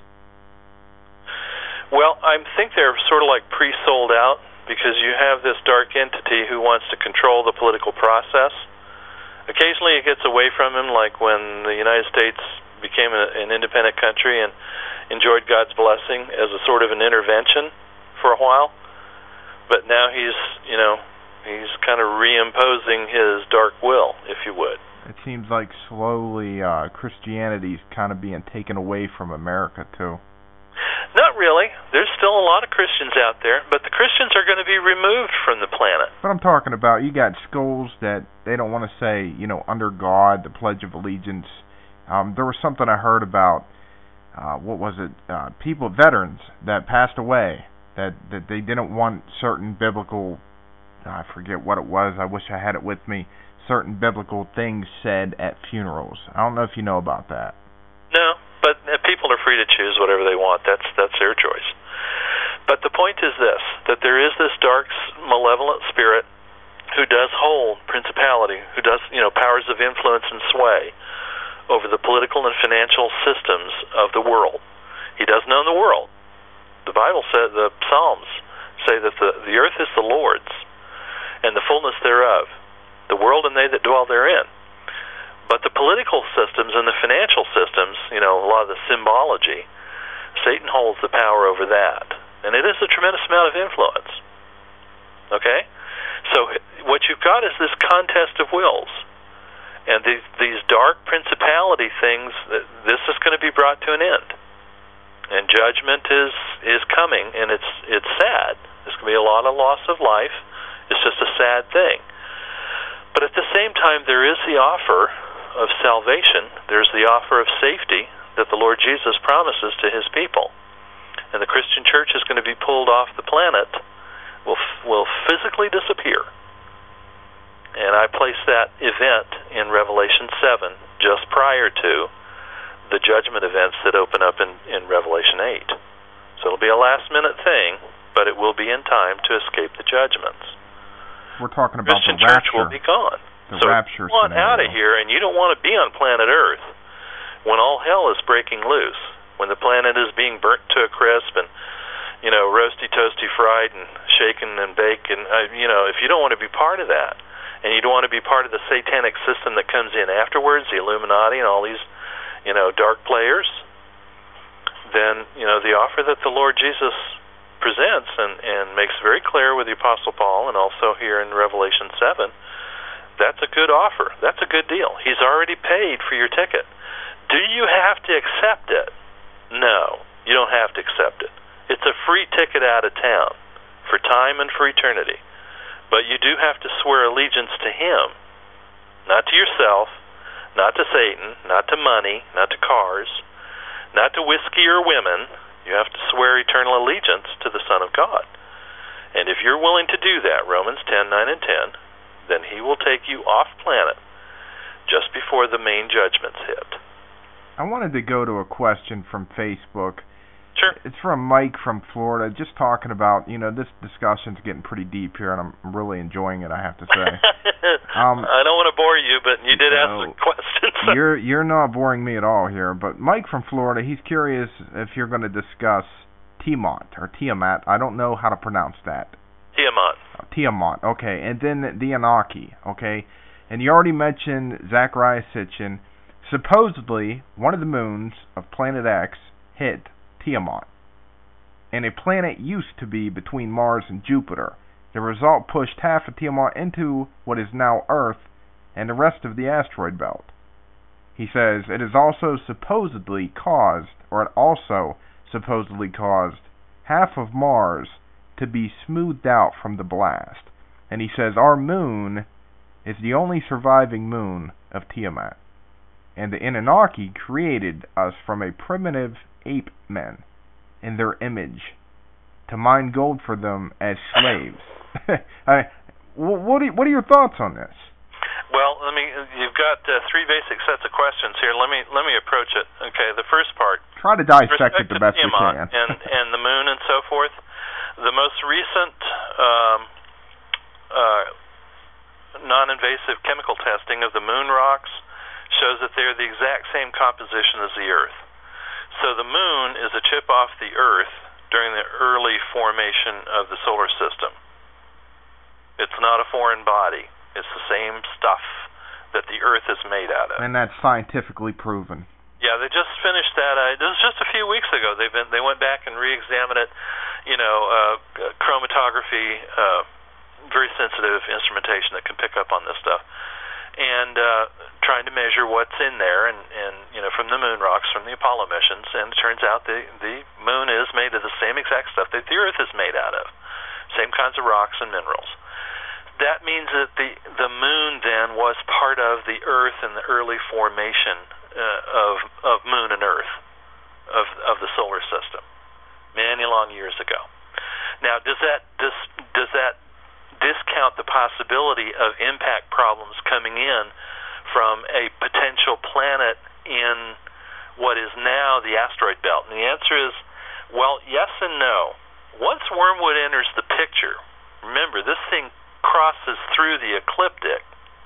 Well, I think they're sort of like pre-sold out, because you have this dark entity who wants to control the political process. Occasionally it gets away from him, like when the United States became a, an independent country and enjoyed God's blessing as a sort of an intervention for a while. But now he's, you know, he's kind of reimposing his dark will, if you would. It seems like slowly uh, Christianity's kind of being taken away from America, too. Not really. There's still a lot of Christians out there, but the Christians are going to be removed from the planet. But I'm talking about, you got schools that they don't want to say, you know, under God, the Pledge of Allegiance. Um, there was something I heard about, uh, what was it, uh, people, veterans that passed away, that, that they didn't want certain biblical, I forget what it was, I wish I had it with me, certain biblical things said at funerals. I don't know if you know about that. No. But uh, people are free to choose whatever they want. That's that's their choice. But the point is this, that there is this dark, malevolent spirit who does hold principality, who does, you know, powers of influence and sway over the political and financial systems of the world. He doesn't own the world. The Bible says, the Psalms say that the, the earth is the Lord's and the fullness thereof, the world and they that dwell therein. But the political systems and the financial systems, you know, a lot of the symbology, Satan holds the power over that. And it is a tremendous amount of influence. Okay? So what you've got is this contest of wills. And these, these dark principality things, this is going to be brought to an end. And judgment is, is coming, and it's, it's sad. There's going to be a lot of loss of life. It's just a sad thing. But at the same time, there is the offer of salvation. There's the offer of safety that the Lord Jesus promises to his people. And the Christian church is going to be pulled off the planet, will will physically disappear. And I place that event in Revelation seven, just prior to the judgment events that open up in, in Revelation eight. So it'll be a last-minute thing, but it will be in time to escape the judgments. We're talking about Christian the church rapture. will be gone. The so rapture if you want scenario. out of here, and you don't want to be on planet Earth when all hell is breaking loose, when the planet is being burnt to a crisp and, you know, roasty, toasty, fried, and shaken and baked, and, uh, you know, if you don't want to be part of that, and you don't want to be part of the satanic system that comes in afterwards, the Illuminati and all these, you know, dark players, then, you know, the offer that the Lord Jesus presents and, and makes very clear with the Apostle Paul and also here in Revelation seven, that's a good offer. That's a good deal. He's already paid for your ticket. Do you have to accept it? No, you don't have to accept it. It's a free ticket out of town for time and for eternity. But you do have to swear allegiance to him, not to yourself, not to Satan, not to money, not to cars, not to whiskey or women. You have to swear eternal allegiance to the Son of God. And if you're willing to do that, Romans ten, nine, and ten, then he will take you off planet just before the main judgments hit. I wanted to go to a question from Facebook. Sure. It's from Mike from Florida, just talking about, you know, this discussion's getting pretty deep here, and I'm really enjoying it, I have to say. um, I don't want to bore you, but you did no, ask the question. So. You're, you're not boring me at all here, but Mike from Florida, he's curious if you're going to discuss Tiamat, or Tiamat. I don't know how to pronounce that. Tiamat. Oh, Tiamat, okay. And then the Anunnaki, okay. And you already mentioned Zecharia Sitchin. Supposedly, one of the moons of Planet X hit Tiamat, and a planet used to be between Mars and Jupiter. The result pushed half of Tiamat into what is now Earth and the rest of the asteroid belt. He says it is also supposedly caused, or it also supposedly caused, half of Mars to be smoothed out from the blast. And he says our moon is the only surviving moon of Tiamat. And the Anunnaki created us from a primitive ape men in their image to mine gold for them as slaves. I, what, are, what are your thoughts on this? Well, let me. You've got uh, three basic sets of questions here. Let me let me approach it. Okay, the first part. Try to dissect it the best you can. and and the moon and so forth. The most recent um, uh, non-invasive chemical testing of the moon rocks shows that they're the exact same composition as the Earth. So the moon is a chip off the Earth during the early formation of the solar system. It's not a foreign body. It's the same stuff that the Earth is made out of. And that's scientifically proven. Yeah, they just finished that. Uh, this was just a few weeks ago. They've been they went back and re-examined it. You know, uh, chromatography, uh, very sensitive instrumentation that can pick up on this stuff. And uh, trying to measure what's in there, and, and you know, from the moon rocks, from the Apollo missions, and it turns out the the moon is made of the same exact stuff that the Earth is made out of, same kinds of rocks and minerals. That means that the the moon then was part of the Earth in the early formation uh, of of moon and Earth, of of the solar system, many long years ago. Now, does that does does that discount the possibility of impact problems coming in from a potential planet in what is now the asteroid belt? And the answer is, well, yes and no. Once Wormwood enters the picture, remember, this thing crosses through the ecliptic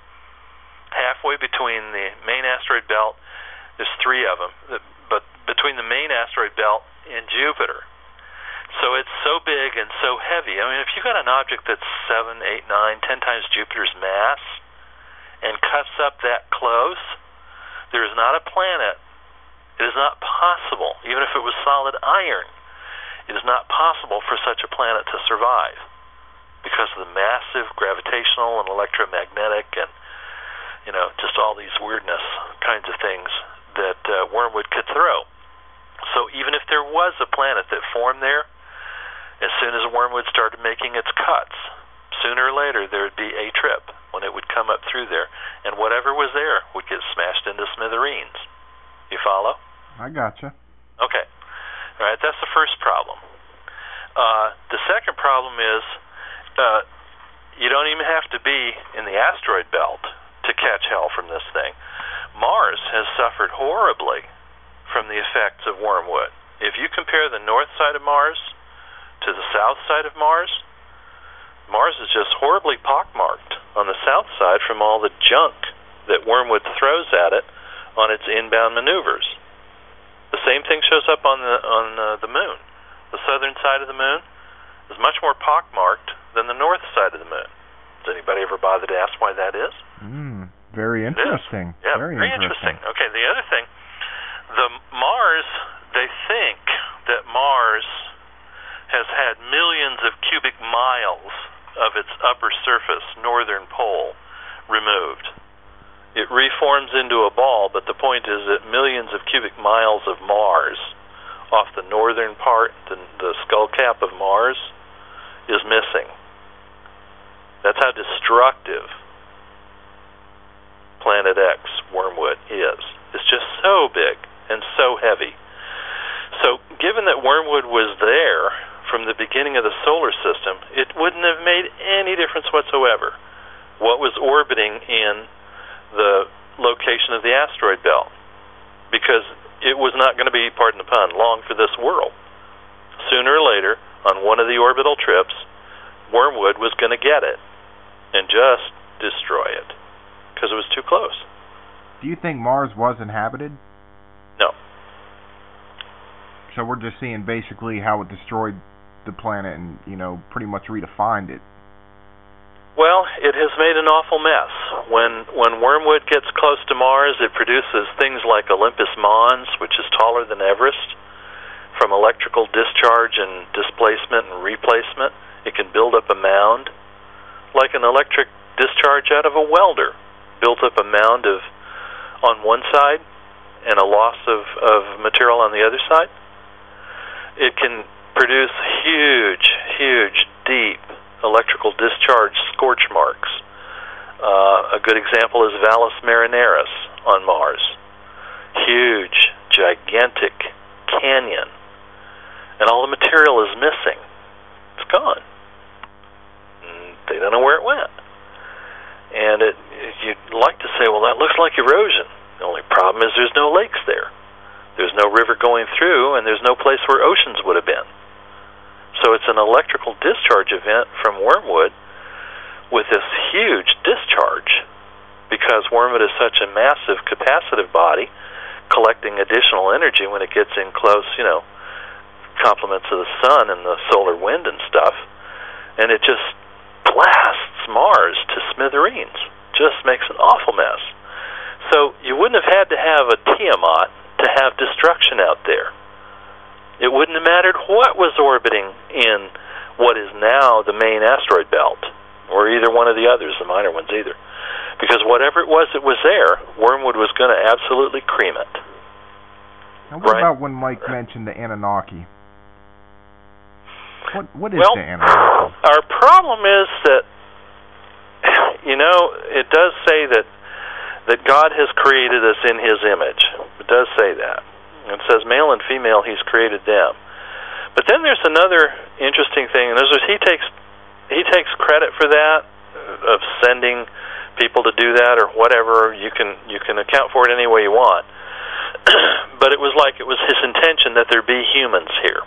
halfway between the main asteroid belt. There's three of them, but between the main asteroid belt and Jupiter. So it's so big and so heavy. I mean, if you've got an object that's seven, eight, nine, ten times Jupiter's mass and cuts up that close, there is not a planet. It is not possible, even if it was solid iron, it is not possible for such a planet to survive because of the massive gravitational and electromagnetic and, you know, just all these weirdness kinds of things that uh, Wormwood could throw. So even if there was a planet that formed there, as soon as Wormwood started making its cuts, sooner or later there would be a trip when it would come up through there, and whatever was there would get smashed into smithereens. You follow? I gotcha. Okay. All right, that's the first problem. Uh, the second problem is uh, you don't even have to be in the asteroid belt to catch hell from this thing. Mars has suffered horribly from the effects of Wormwood. If you compare the north side of Mars to the south side of Mars, Mars is just horribly pockmarked on the south side from all the junk that Wormwood throws at it on its inbound maneuvers. The same thing shows up on the on uh, the moon. The southern side of the moon is much more pockmarked than the north side of the moon. Does anybody ever bother to ask why that is? Mm, very interesting. Yeah, very, very interesting. interesting. Okay, the other thing, the Mars, they think that Mars has had millions of cubic miles of its upper surface, northern pole, removed. It reforms into a ball, but the point is that millions of cubic miles of Mars off the northern part, the, the skull cap of Mars, is missing. That's how destructive Planet X, Wormwood, is. It's just so big and so heavy. So given that Wormwood was there from the beginning of the solar system, it wouldn't have made any difference whatsoever what was orbiting in the location of the asteroid belt, because it was not going to be, pardon the pun, long for this world. Sooner or later, on one of the orbital trips, Wormwood was going to get it and just destroy it because it was too close. Do you think Mars was inhabited? No. So we're just seeing basically how it destroyed the planet and, you know, pretty much redefined it. Well, it has made an awful mess. When when Wormwood gets close to Mars, it produces things like Olympus Mons, which is taller than Everest, from electrical discharge and displacement and replacement. It can build up a mound, like an electric discharge out of a welder, built up a mound of on one side and a loss of, of material on the other side. It can produce huge, huge, deep electrical discharge scorch marks. Uh, a good example is Valles Marineris on Mars. Huge, gigantic canyon. And all the material is missing. It's gone. And they don't know where it went. And it, you'd like to say, well, that looks like erosion. The only problem is there's no lakes there. There's no river going through, and there's no place where oceans would have been. So it's an electrical discharge event from Wormwood with this huge discharge, because Wormwood is such a massive capacitive body, collecting additional energy when it gets in close, you know, complements of the sun and the solar wind and stuff, and it just blasts Mars to smithereens. Just makes an awful mess. So you wouldn't have had to have a Tiamat to have destruction out there. It wouldn't have mattered what was orbiting in what is now the main asteroid belt, or either one of the others, the minor ones either. Because whatever it was that was there, Wormwood was going to absolutely cream it. And what right? about when Mike mentioned the Anunnaki? What What is well, the Anunnaki? Our problem is that, you know, it does say that that God has created us in His image. It does say that. It says male and female He's created them. But then there's another interesting thing, and this is He takes He takes credit for that, of sending people to do that or whatever. You can you can account for it any way you want. But it was like it was His intention that there be humans here.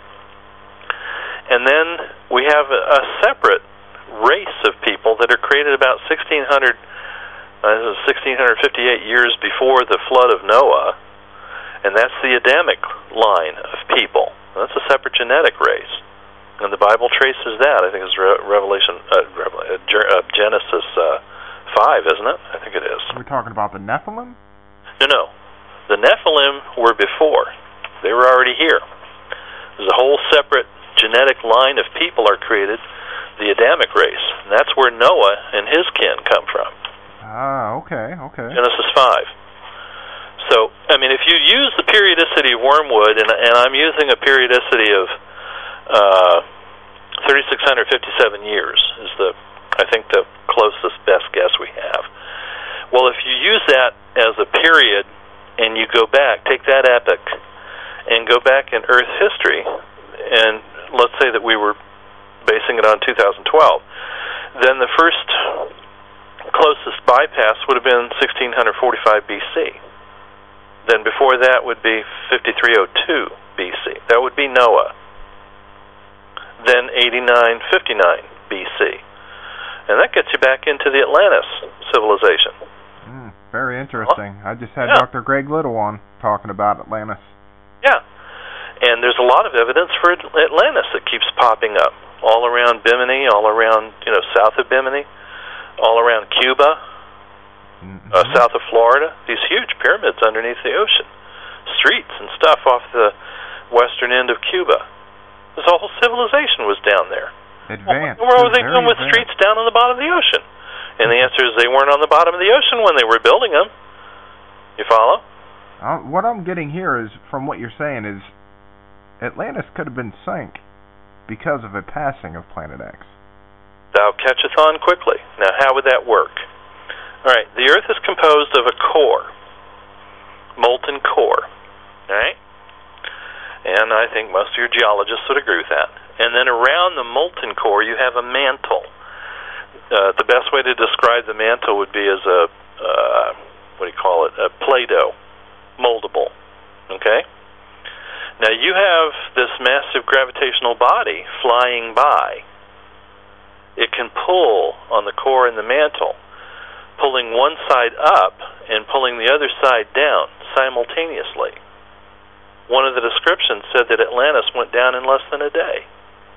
And then we have a, a separate race of people that are created about sixteen hundred, uh, sixteen fifty-eight years before the flood of Noah, and that's the Adamic line of people. That's a separate genetic race, and the Bible traces that. I think it's Re- Revelation, uh, Re- uh, Genesis uh, five, isn't it? I think it is. We're talking about the Nephilim? No, no. The Nephilim were before. They were already here. There's a whole separate genetic line of people are created, the Adamic race. And that's where Noah and his kin come from. Ah, okay, okay. Genesis five. So, I mean, if you use the periodicity of Wormwood, and, and I'm using a periodicity of uh, thirty-six fifty-seven years, is the, I think, the closest best guess we have. Well, if you use that as a period, and you go back, take that epoch, and go back in Earth history, and let's say that we were basing it on two thousand twelve, then the first closest bypass would have been sixteen forty-five B C. Then before that would be fifty-three oh two B C. That would be Noah. Then eighty-nine fifty-nine B C. And that gets you back into the Atlantis civilization. Mm, very interesting. I just had yeah. Doctor Greg Little on talking about Atlantis. Yeah. And there's a lot of evidence for Atlantis that keeps popping up. All around Bimini, all around, you know, south of Bimini, all around Cuba, mm-hmm. uh, south of Florida. These huge pyramids underneath the ocean. Streets and stuff off the western end of Cuba. This whole civilization was down there. Advanced. Well, what were they doing with advanced. streets down on the bottom of the ocean? And the answer is they weren't on the bottom of the ocean when they were building them. You follow? Uh, what I'm getting here is, from what you're saying, is Atlantis could have been sunk because of a passing of Planet X. Thou catcheth on quickly. Now, how would that work? All right, the Earth is composed of a core, molten core, all right? And I think most of your geologists would agree with that. And then around the molten core, you have a mantle. Uh, the best way to describe the mantle would be as a, uh, what do you call it, a Play-Doh, moldable, okay? Now, you have this massive gravitational body flying by. It can pull on the core and the mantle, pulling one side up and pulling the other side down simultaneously. One of the descriptions said that Atlantis went down in less than a day.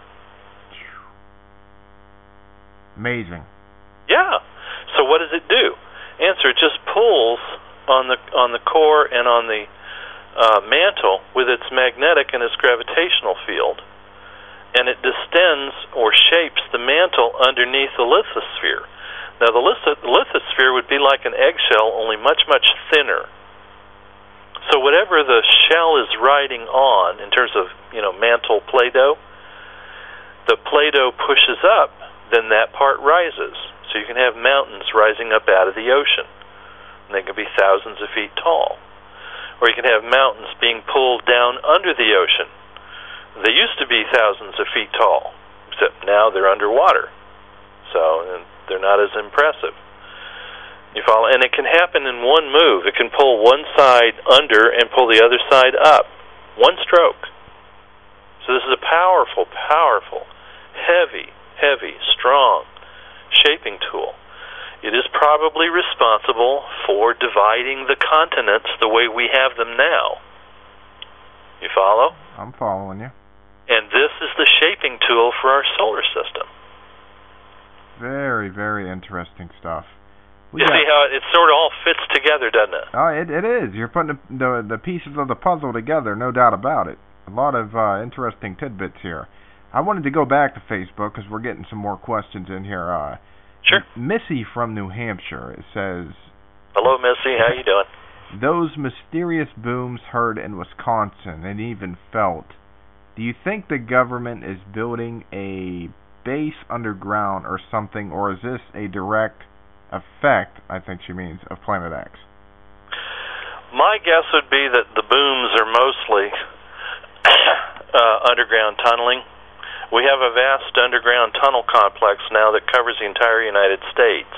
Amazing. Yeah. So what does it do? Answer, it just pulls on the on the core and on the uh, mantle with its magnetic and its gravitational field, and it distends or shapes the mantle underneath the lithosphere. Now, the lith- lithosphere would be like an eggshell, only much, much thinner. So whatever the shell is riding on, in terms of, you know, mantle Play-Doh, the Play-Doh pushes up, then that part rises. So you can have mountains rising up out of the ocean. And they can be thousands of feet tall. Or you can have mountains being pulled down under the ocean. They used to be thousands of feet tall, except now they're underwater. So and they're not as impressive. You follow? And it can happen in one move. It can pull one side under and pull the other side up. One stroke. So this is a powerful, powerful, heavy, heavy, strong shaping tool. It is probably responsible for dividing the continents the way we have them now. You follow? I'm following you. And this is the shaping tool for our solar system. Very, very interesting stuff. We you got, see how it, it sort of all fits together, doesn't it? Oh, it, it is. You're putting the, the the pieces of the puzzle together, no doubt about it. A lot of uh, interesting tidbits here. I wanted to go back to Facebook because we're getting some more questions in here. Uh, sure. Missy from New Hampshire, it says... Hello, Missy. How you doing? Those mysterious booms heard in Wisconsin and even felt. Do you think the government is building a base underground or something, or is this a direct effect, I think she means, of Planet X? My guess would be that the booms are mostly uh, underground tunneling. We have a vast underground tunnel complex now that covers the entire United States.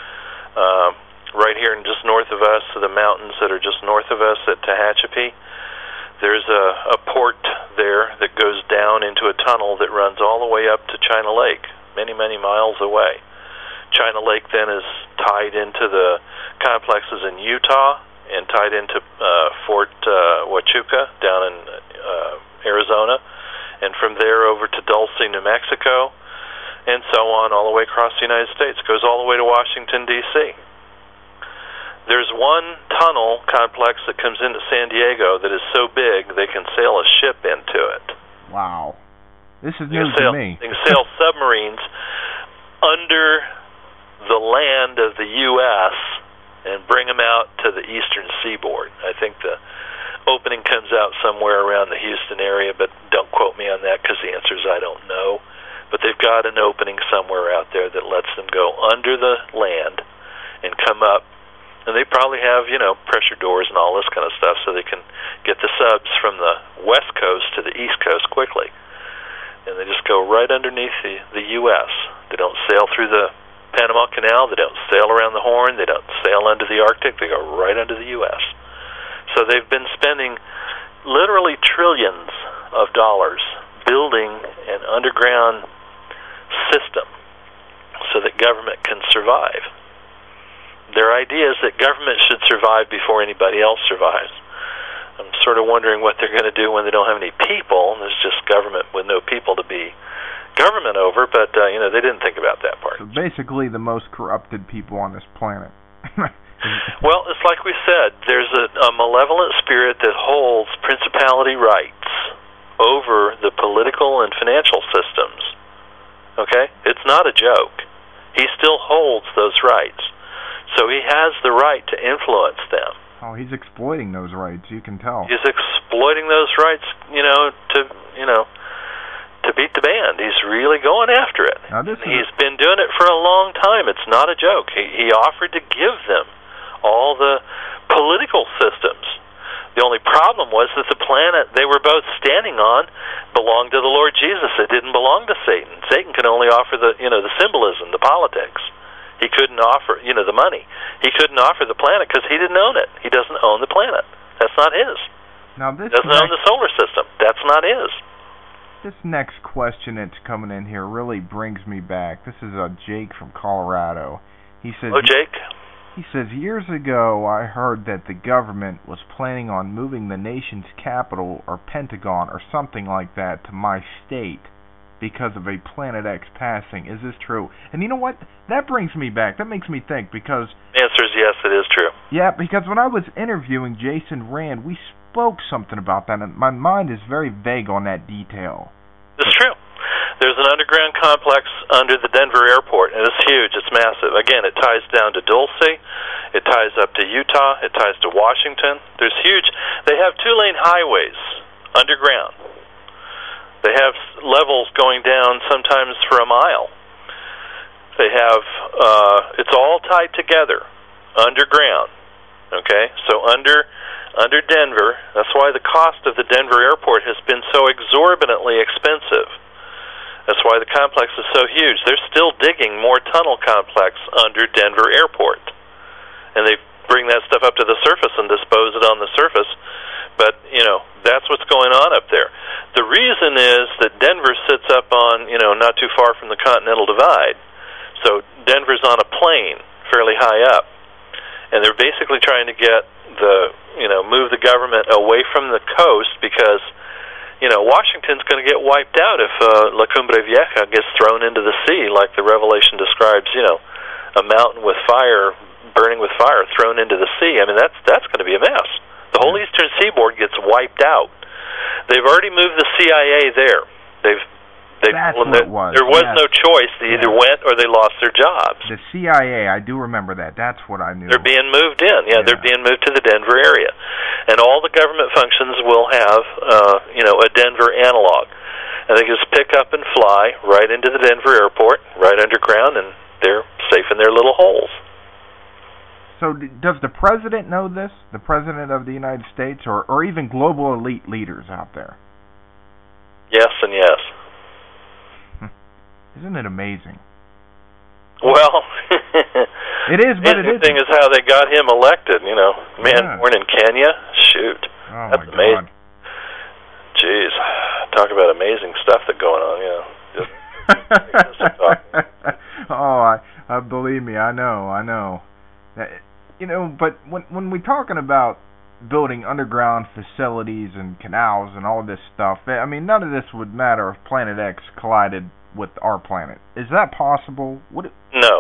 Uh, right here and just north of us, to the mountains that are just north of us at Tehachapi, there's a, a port there that goes down into a tunnel that runs all the way up to China Lake, many, many miles away. China Lake then is tied into the complexes in Utah and tied into uh, Fort uh, Huachuca down in uh, Arizona, and from there over to Dulce, New Mexico, and so on all the way across the United States. It goes all the way to Washington, D C There's one tunnel complex that comes into San Diego that is so big they can sail a ship into it. Wow. This is new to me. They can sail submarines under the land of the U S and bring them out to the eastern seaboard. I think the opening comes out somewhere around the Houston area, but don't quote me on that because the answer is I don't know. But they've got an opening somewhere out there that lets them go under the land and come up. And they probably have, you know, pressure doors and all this kind of stuff so they can get the subs from the west coast to the east coast quickly. And they just go right underneath the, the U S They don't sail through the Panama Canal. They don't sail around the Horn. They don't sail under the Arctic. They go right under the U S So they've been spending literally trillions of dollars building an underground system so that government can survive. Their idea is that government should survive before anybody else survives. I'm sort of wondering what they're going to do when they don't have any people. There's just government with no people to be government over, but uh, you know, they didn't think about that part. So basically the most corrupted people on this planet. Well, it's like we said, there's a, a malevolent spirit that holds principality rights over the political and financial systems. Okay? It's not a joke. He still holds those rights. So he has the right to influence them. Oh, he's exploiting those rights, you can tell. He's exploiting those rights, you know, to, you know, to beat the band. He's really going after it. Now, this He's is... been doing it for a long time. It's not a joke. He, he offered to give them all the political systems. The only problem was that the planet they were both standing on belonged to the Lord Jesus. It didn't belong to Satan. Satan can only offer the, you know, the symbolism, the politics. He couldn't offer, you know, the money. He couldn't offer the planet because he didn't own it. He doesn't own the planet. That's not his. Now this doesn't next, own the solar system. That's not his. This next question that's coming in here really brings me back. This is uh, Jake from Colorado. He says, "Oh, Jake." He says, years ago I heard that the government was planning on moving the nation's capital or Pentagon or something like that to my state because of a Planet X passing. Is this true? And you know what? That brings me back. That makes me think because... The answer is yes, it is true. Yeah, because when I was interviewing Jason Rand, we spoke something about that, and my mind is very vague on that detail. It's true. There's an underground complex under the Denver airport, and it's huge. It's massive. Again, it ties down to Dulce. It ties up to Utah. It ties to Washington. There's huge... They have two-lane highways underground. They have levels going down sometimes for a mile. They have, uh, it's all tied together, underground, okay? So under under Denver, that's why the cost of the Denver airport has been so exorbitantly expensive. That's why the complex is so huge. They're still digging more tunnel complex under Denver airport. And they bring that stuff up to the surface and dispose it on the surface. But, you know, that's what's going on up there. The reason is that Denver sits up on, you know, not too far from the Continental Divide. So Denver's on a plain fairly high up. And they're basically trying to get the, you know, move the government away from the coast because, you know, Washington's going to get wiped out if uh, La Cumbre Vieja gets thrown into the sea like the Revelation describes, you know, a mountain with fire, burning with fire thrown into the sea. I mean, that's that's going to be a mess. The whole eastern seaboard gets wiped out. They've already moved the C I A there. They've they That's well, what there, it was. there was yes. no choice. They yes. either went or they lost their jobs. The C I A, I do remember that. That's what I knew. They're being moved in. Yeah, yeah. they're being moved to the Denver area. And all the government functions will have, uh, you know, a Denver analog. And they just pick up and fly right into the Denver airport, right underground, and they're safe in their little holes. So does the president know this? The president of the United States, or, or even global elite leaders out there? Yes and yes. Isn't it amazing? Well, it is, but it isn't. The thing is how they got him elected, you know. Man yeah. born in Kenya? Shoot. Oh, That's my amazing. God. Jeez. Talk about amazing stuff that's going on, you know. Just oh, I, uh, believe me, I know, I know. You know, but when when we're talking about building underground facilities and canals and all this stuff, I mean, none of this would matter if Planet X collided with our planet. Is that possible? Would it? No.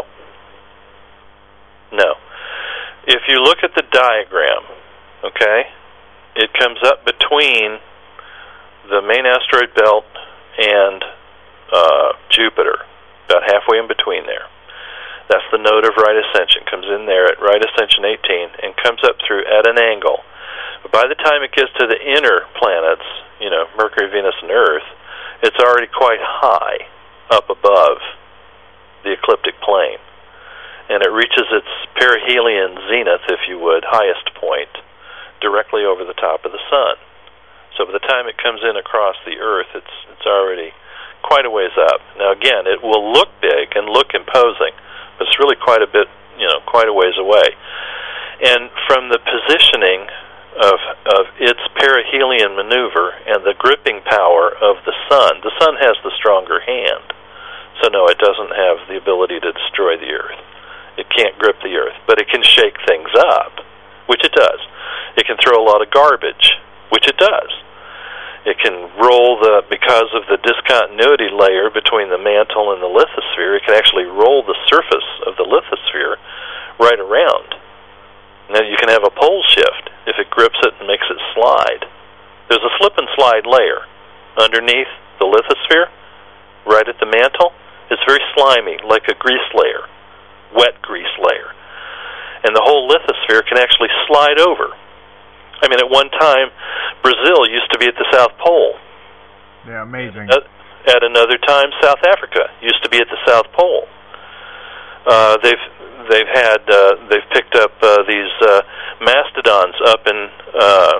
No. If you look at the diagram, okay, it comes up between the main asteroid belt and uh, Jupiter, about halfway in between there. That's the node of right ascension. Comes in there at right ascension eighteen and comes up through at an angle. But by the time it gets to the inner planets, you know, Mercury, Venus, and Earth, it's already quite high up above the ecliptic plane. And it reaches its perihelion zenith, if you would, highest point, directly over the top of the sun. So by the time it comes in across the Earth, it's it's already quite a ways up. Now again, it will look big and look imposing, but it's really quite a bit, you know, quite a ways away. And from the positioning of of its perihelion maneuver and the gripping power of the sun, the sun has the stronger hand. So no, it doesn't have the ability to destroy the Earth. It can't grip the Earth, but it can shake things up, which it does. It can throw a lot of garbage, which it does. It can roll the, because of the discontinuity layer between the mantle and the lithosphere, it can actually roll the surface of the lithosphere right around. Now you can have a pole shift if it grips it and makes it slide. There's a slip and slide layer underneath the lithosphere, right at the mantle. It's very slimy, like a grease layer. wet grease layer. And the whole lithosphere can actually slide over. I mean, at one time, Brazil used to be at the South Pole. Yeah, amazing. At, at another time, South Africa used to be at the South Pole. Uh, they've they've had uh, they've picked up uh, these uh, mastodons up in uh,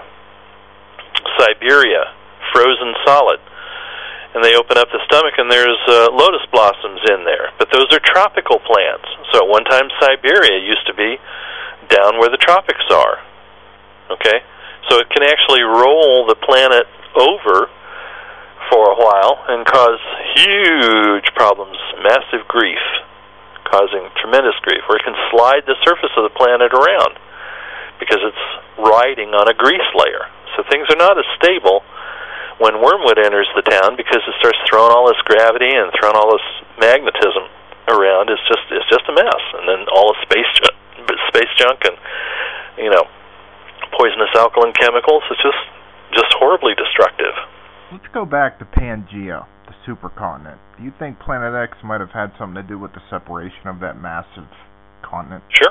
Siberia, frozen solid, and they open up the stomach and there's uh, lotus blossoms in there. But those are tropical plants. So at one time, Siberia used to be down where the tropics are. Okay, so it can actually roll the planet over for a while and cause huge problems, massive grief, causing tremendous grief, or it can slide the surface of the planet around because it's riding on a grease layer. So things are not as stable when wormwood enters the town because it starts throwing all this gravity and throwing all this magnetism around. It's just it's just a mess, and then all the space ju- space junk and you know poisonous alkaline chemicals. It's just just horribly destructive. Let's go back to Pangea, the supercontinent. Do you think Planet X might have had something to do with the separation of that massive continent? Sure.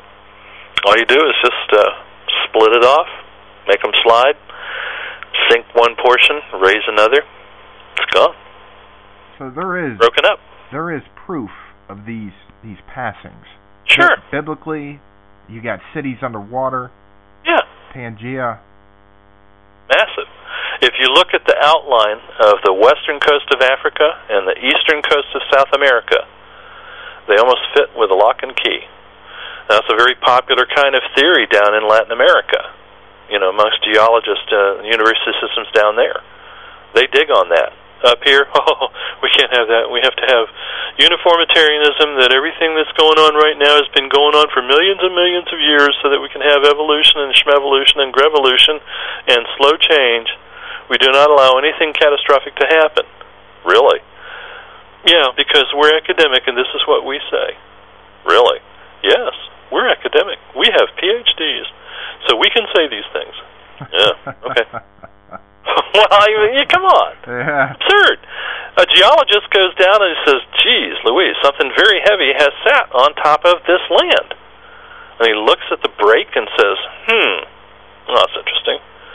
All you do is just uh, split it off, make them slide, sink one portion, raise another. It's gone. So there is broken up. There is proof of these these passings. Sure. Biblically, you got cities underwater. Yeah. Pangea. Massive. If you look at the outline of the western coast of Africa and the eastern coast of South America, they almost fit with a lock and key. That's a very popular kind of theory down in Latin America, you know, amongst geologists, uh, university systems down there. They dig on that. Up here, oh, we can't have that. We have to have uniformitarianism, that everything that's going on right now has been going on for millions and millions of years so that we can have evolution and shmevolution and grevolution and slow change. We do not allow anything catastrophic to happen. Really? Yeah, because we're academic and this is what we say. Really? Yes, we're academic. We have P H Ds, so we can say these things. Yeah, okay. Well, I mean, come on. Yeah. Absurd. A geologist goes down and he says, geez, Louise, something very heavy has sat on top of this land. And he looks at the break and says, hmm, well, that's interesting.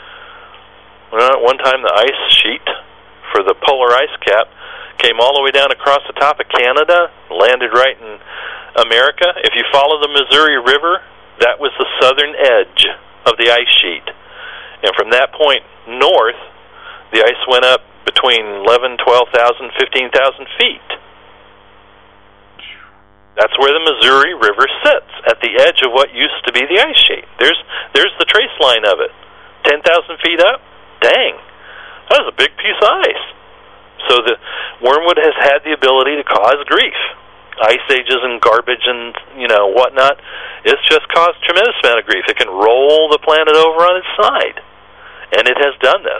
Well, at one time, the ice sheet for the polar ice cap came all the way down across the top of Canada, landed right in America. If you follow the Missouri River, that was the southern edge of the ice sheet. And from that point north, the ice went up between eleven, twelve thousand, fifteen thousand feet. That's where the Missouri River sits, at the edge of what used to be the ice sheet. There's there's the trace line of it. ten thousand feet up? Dang. That was a big piece of ice. So the wormwood has had the ability to cause grief. Ice ages and garbage and, you know, whatnot. It's just caused a tremendous amount of grief. It can roll the planet over on its side. And it has done this.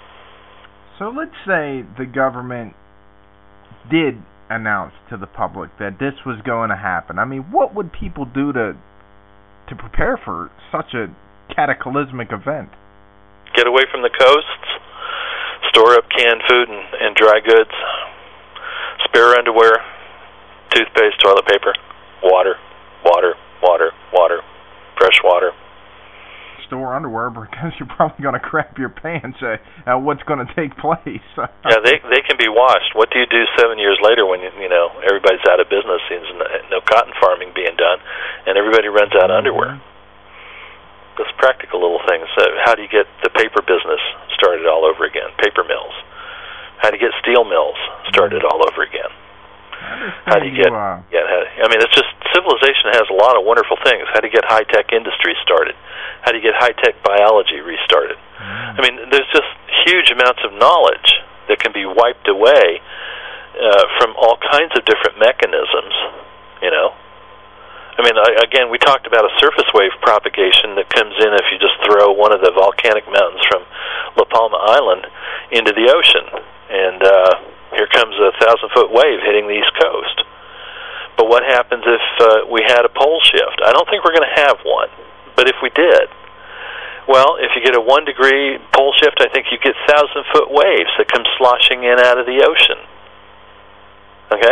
So let's say the government did announce to the public that this was going to happen. I mean, what would people do to to prepare for such a cataclysmic event? Get away from the coasts, store up canned food and, and dry goods, spare underwear, toothpaste, toilet paper, water, water, water, water, fresh water. Store underwear because you're probably going to crap your pants at uh, what's going to take place. Yeah, they they can be washed. What do you do seven years later when you, you know everybody's out of business? There's no, no cotton farming being done, and everybody runs out of underwear. Mm-hmm. Those practical little things. Uh, how do you get the paper business started all over again? Paper mills. How do you get steel mills started mm-hmm. all over again? How do you get? You, uh, yeah, I mean, it's just civilization has a lot of wonderful things. How do you get high tech industry started? How do you get high tech biology restarted? Mm. I mean, there's just huge amounts of knowledge that can be wiped away uh, from all kinds of different mechanisms. You know, I mean, I, again, we talked about a surface wave propagation that comes in if you just throw one of the volcanic mountains from La Palma Island into the ocean, and uh, here comes a thousand-foot wave hitting the East Coast. But what happens if uh, we had a pole shift? I don't think we're going to have one. But if we did, well, if you get a one-degree pole shift, I think you get thousand-foot waves that come sloshing in out of the ocean. Okay?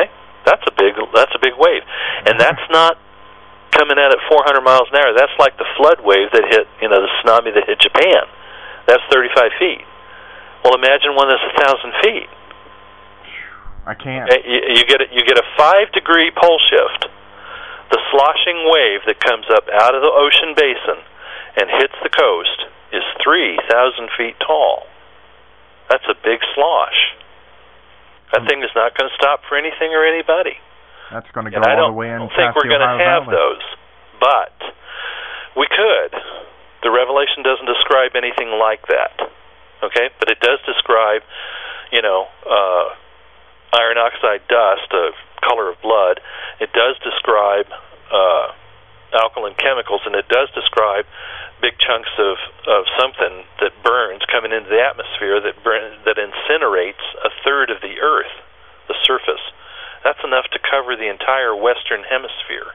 That's a big that's a big wave, and that's not coming at it four hundred miles an hour. That's like the flood wave that hit, you know, the tsunami that hit Japan. That's thirty-five feet. Well, imagine one that's a thousand feet. I can't. You, you get a, you get a five degree pole shift. The sloshing wave that comes up out of the ocean basin and hits the coast is three thousand feet tall. That's a big slosh. That thing is not going to stop for anything or anybody. That's going to go all the way in. I don't think we're going to have those, but we could. The Revelation doesn't describe anything like that, okay? But it does describe, you know, uh, iron oxide dust, a color of blood. It does describe uh, alkaline chemicals, and it does describe big chunks of, of something that burns coming into the atmosphere that burn, that incinerates a third of the Earth, the surface. That's enough to cover the entire Western Hemisphere.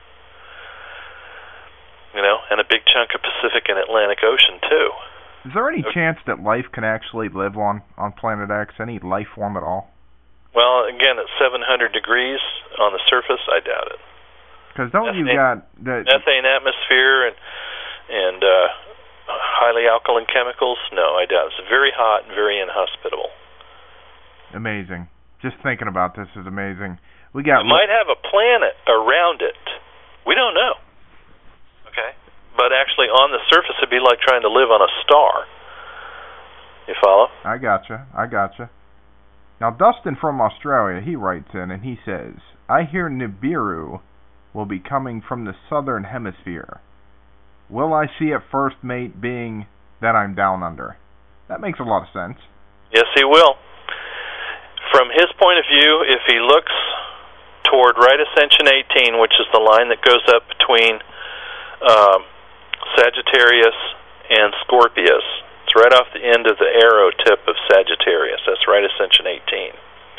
You know, and a big chunk of Pacific and Atlantic Ocean, too. Is there any okay. chance that life can actually live on, on Planet X? Any life form at all? Well, again, at seven hundred degrees on the surface, I doubt it. Because don't methane, you got... the methane atmosphere and, and uh, highly alkaline chemicals? No, I doubt it. It's very hot and very inhospitable. Amazing. Just thinking about this is amazing. We got. We might have a planet around it. We don't know. Okay? But actually, on the surface, it'd be like trying to live on a star. You follow? I gotcha. I gotcha. Now, Dustin from Australia, he writes in and he says, I hear Nibiru will be coming from the southern hemisphere. Will I see it first, mate, being that I'm down under? That makes a lot of sense. Yes, he will. From his point of view, if he looks toward right Ascension eighteen, which is the line that goes up between um, Sagittarius and Scorpius, it's right off the end of the arrow tip of Sagittarius. That's right Ascension eighteen.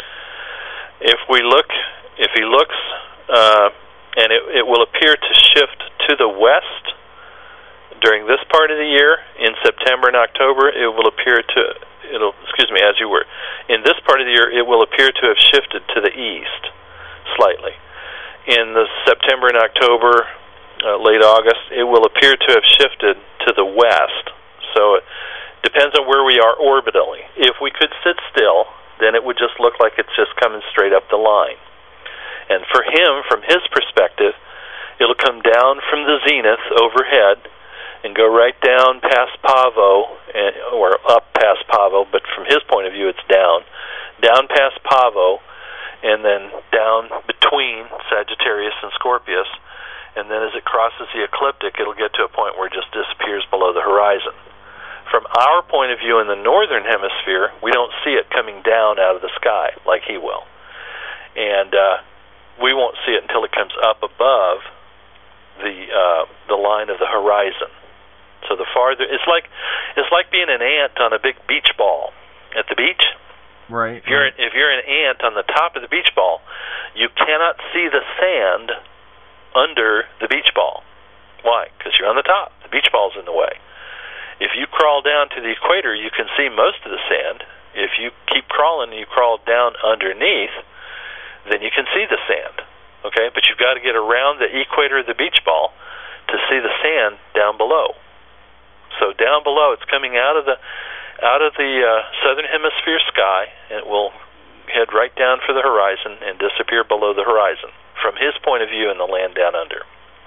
If we look, if he looks, uh, and it, it will appear to shift to the west during this part of the year. In September and October, it will appear to, it'll, excuse me, as you were, in this part of the year, it will appear to have shifted to the east slightly. In the September and October, uh, late August, it will appear to have shifted to the west. So it depends on where we are orbitally. If we could sit still, then it would just look like it's just coming straight up the line. And for him, from his perspective, it'll come down from the zenith overhead and go right down past Pavo, and, or up past Pavo, but from his point of view, it's down. Down past Pavo, and then down between Sagittarius and Scorpius, and then as it crosses the ecliptic, it'll get to a point where it just disappears below the horizon. From our point of view in the northern hemisphere, we don't see it coming down out of the sky like he will. And uh, we won't see it until it comes up above the uh, the line of the horizon. So the farther, it's like it's like being an ant on a big beach ball at the beach. Right. If you're right. if you're an ant on the top of the beach ball, you cannot see the sand under the beach ball. Why? Because you're on the top. The beach ball's in the way. If you crawl down to the equator, you can see most of the sand. If you keep crawling and you crawl down underneath, then you can see the sand. Okay, but you've got to get around the equator of the beach ball to see the sand down below. So down below, it's coming out of the out of the uh, southern hemisphere sky, and it will head right down for the horizon and disappear below the horizon, from his point of view in the land down under.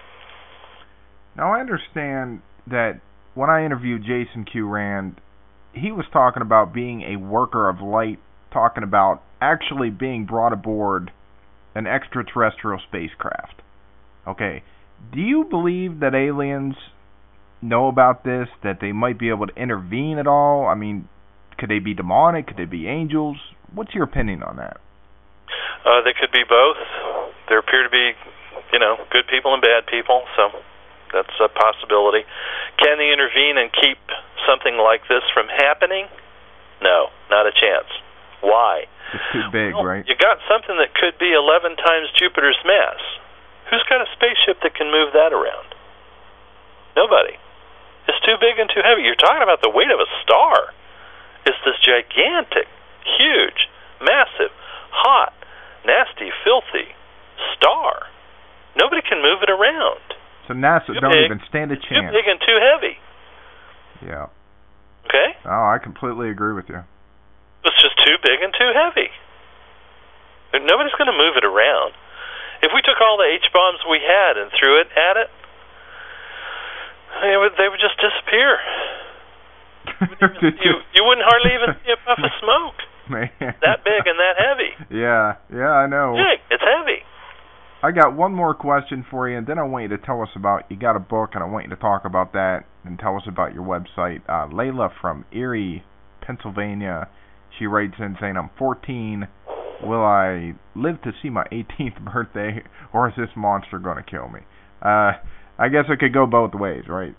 Now, I understand that when I interviewed Jason Q. Rand, he was talking about being a worker of light, talking about actually being brought aboard an extraterrestrial spacecraft. Okay, do you believe that aliens know about this, that they might be able to intervene at all? I mean, could they be demonic? Could they be angels? What's your opinion on that? Uh, they could be both. There appear to be, you know, good people and bad people, so that's a possibility. Can they intervene and keep something like this from happening? No, not a chance. Why? It's too big, well, right? You got something that could be eleven times Jupiter's mass. Who's got a spaceship that can move that around? Nobody. It's too big and too heavy. You're talking about the weight of a star. It's this gigantic, huge, massive, hot, nasty, filthy star. Nobody can move it around. So NASA too don't big, even stand a chance. Too big and too heavy. Yeah. Okay? Oh, I completely agree with you. It's just too big and too heavy. Nobody's going to move it around. If we took all the H-bombs we had and threw it at it, they would, they would just disappear. Even, you, you wouldn't hardly even see a puff of smoke. Man. That big and that heavy. Yeah, yeah, I know. Big, it's heavy. I got one more question for you, and then I want you to tell us about, you got a book, and I want you to talk about that, and tell us about your website. Uh, Layla from Erie, Pennsylvania, she writes in saying, I'm fourteen. Will I live to see my eighteenth birthday, or is this monster going to kill me? Uh, I guess it could go both ways, right?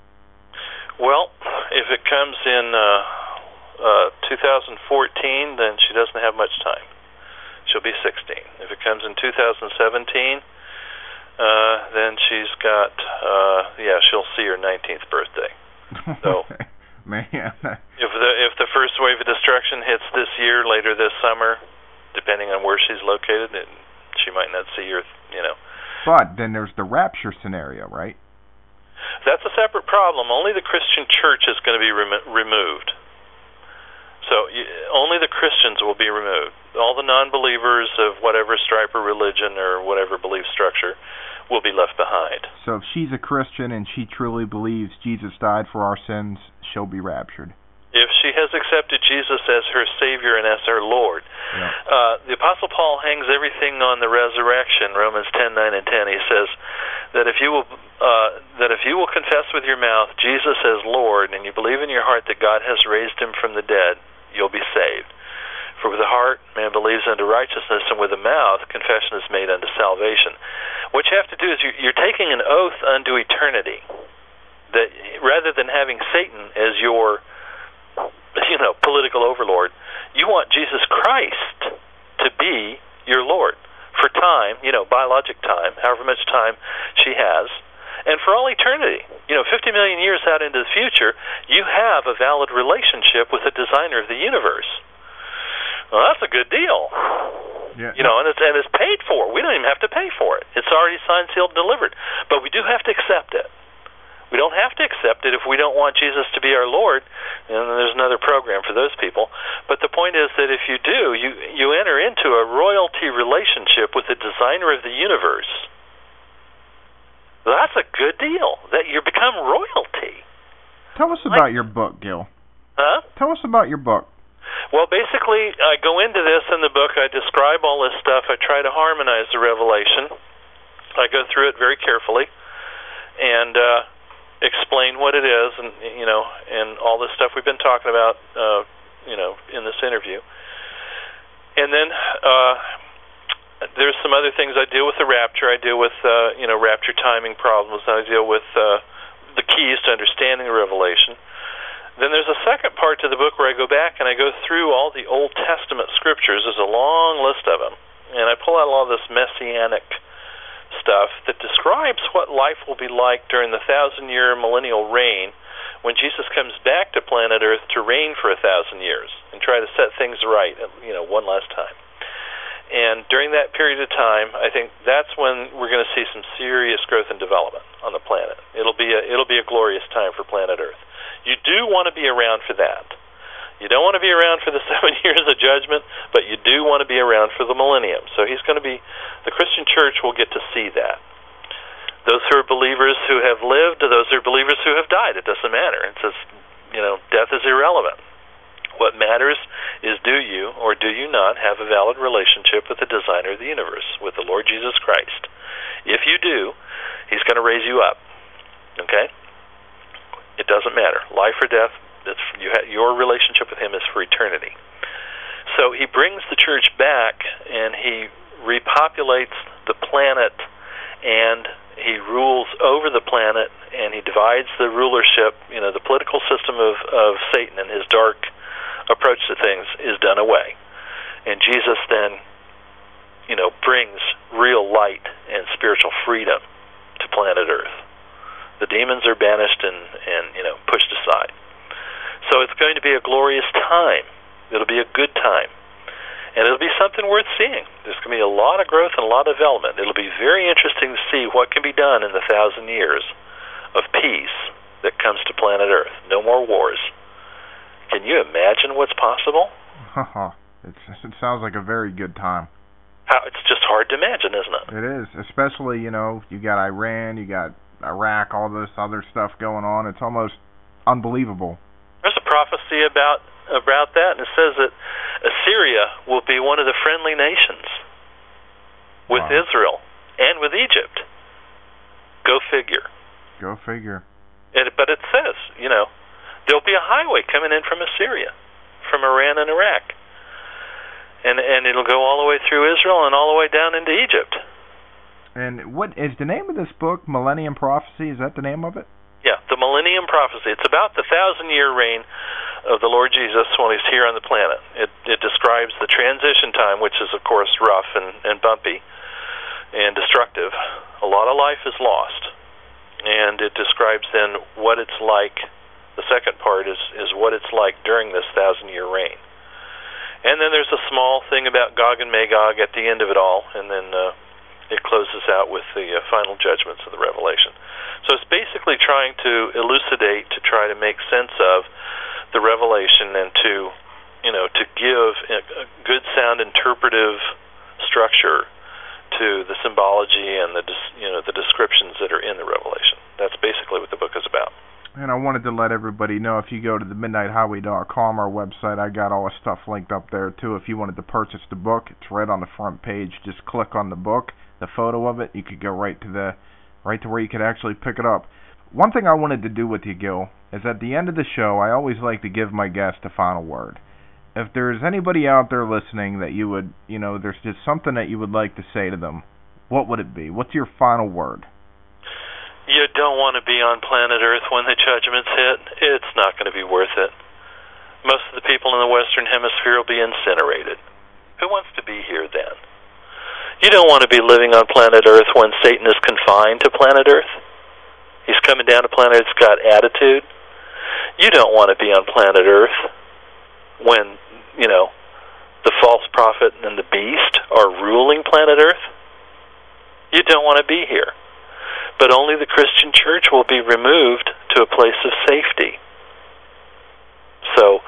Well, if it comes in uh, uh, two thousand fourteen, then she doesn't have much time. She'll be sixteen. If it comes in two thousand seventeen, uh, then she's got, uh, yeah, she'll see her nineteenth birthday. So, man, if the if the first wave of destruction hits this year, later this summer, depending on where she's located, and she might not see her, you know. But then there's the rapture scenario, right? That's a separate problem. Only the Christian church is going to be remo- removed. So you, only the Christians will be removed. All the non-believers of whatever stripe or religion or whatever belief structure will be left behind. So if she's a Christian and she truly believes Jesus died for our sins, she'll be raptured. If she has accepted Jesus as her Savior and as her Lord. Yeah. Uh, the Apostle Paul hangs everything on the resurrection, Romans ten, nine, and ten. He says that if you will uh, that if you will confess with your mouth Jesus as Lord, and you believe in your heart that God has raised him from the dead, you'll be saved. For with the heart man believes unto righteousness, and with the mouth confession is made unto salvation. What you have to do is you're taking an oath unto eternity. That rather than having Satan as your you know, political overlord, you want Jesus Christ to be your Lord for time, you know, biologic time, however much time she has, and for all eternity. You know, fifty million years out into the future, you have a valid relationship with the designer of the universe. Well, that's a good deal. Yeah. You know, and it's, and it's paid for. We don't even have to pay for it. It's already signed, sealed, delivered. But we do have to accept it. We don't have to accept it if we don't want Jesus to be our Lord, and there's another program for those people. But the point is that if you do, you, you enter into a royalty relationship with the designer of the universe. That's a good deal, that you become royalty. Tell us about like, your book, Gil. Huh? Tell us about your book. Well, basically, I go into this in the book. I describe all this stuff. I try to harmonize the revelation. I go through it very carefully. And, uh... explain what it is, and you know, and all this stuff we've been talking about, uh, you know, in this interview. And then uh, there's some other things I deal with the rapture. I deal with uh, you know, rapture timing problems. I deal with uh, the keys to understanding the revelation. Then there's a second part to the book where I go back and I go through all the Old Testament scriptures. There's a long list of them, and I pull out all this messianic stuff that describes what life will be like during the thousand-year millennial reign when Jesus comes back to planet Earth to reign for a thousand years and try to set things right, you know, one last time. And during that period of time, I think that's when we're going to see some serious growth and development on the planet. It'll be a it'll be a glorious time for planet Earth. You do want to be around for that. You don't want to be around for the seven years of judgment, but you do want to be around for the millennium. So he's going to be, the Christian church will get to see that. Those who are believers who have lived, those who are believers who have died, it doesn't matter. It says, you know, death is irrelevant. What matters is, do you or do you not have a valid relationship with the designer of the universe, with the Lord Jesus Christ? If you do, he's going to raise you up. Okay? It doesn't matter. Life or death, it's, you ha- your relationship with him is for eternity. So he brings the church back, and he repopulates the planet, and he rules over the planet, and he divides the rulership. You know, the political system of, of Satan and his dark approach to things is done away. And Jesus then, you know, brings real light and spiritual freedom to planet Earth. The demons are banished and, and you know, pushed aside. So it's going to be a glorious time. It'll be a good time. and it'll be something worth seeing. There's going to be a lot of growth and a lot of development. It'll be very interesting to see what can be done in the thousand years of peace that comes to planet Earth. No more wars. Can you imagine what's possible? it's, it sounds like a very good time. How, it's just hard to imagine, isn't it? It is, especially, you know, you got Iran, you got Iraq, all this other stuff going on. It's almost unbelievable. There's a prophecy about about that, and it says that Assyria will be one of the friendly nations with wow. Israel and with Egypt. Go figure. Go figure. It, but it says, you know, there'll be a highway coming in from Assyria, from Iran and Iraq. And and it'll go all the way through Israel and all the way down into Egypt. And what is the name of this book, Millennium Prophecy? Is that the name of it? Yeah, the Millennium Prophecy. It's about the thousand-year reign of the Lord Jesus when he's here on the planet. It it describes the transition time, which is, of course, rough and, and bumpy and destructive. A lot of life is lost. And it describes then what it's like. The second part is, is what it's like during this thousand-year reign. And then there's a small thing about Gog and Magog at the end of it all, and then uh, it closes out with the uh, final judgments of the Revelation. So it's basically trying to elucidate, to try to make sense of the Revelation, and to, you know, to give a, a good, sound, interpretive structure to the symbology and the, you know, the descriptions that are in the Revelation. That's basically what the book is about. And I wanted to let everybody know, if you go to the midnight highway dot com, our website, I got all the stuff linked up there too. If you wanted to purchase the book, it's right on the front page. Just click on the book, the photo of it. You could go right to the, right to where you could actually pick it up. One thing I wanted to do with you, Gil, is at the end of the show, I always like to give my guest a final word. If there's anybody out there listening that you would, you know, there's just something that you would like to say to them, what would it be? What's your final word? You don't want to be on planet Earth when the judgments hit. It's not going to be worth it. Most of the people in the Western Hemisphere will be incinerated. Who wants to be here then? You don't want to be living on planet Earth when Satan is confined to planet Earth. He's coming down to planet that's got attitude. You don't want to be on planet Earth when, you know, the false prophet and the beast are ruling planet Earth. You don't want to be here. But only the Christian church will be removed to a place of safety. So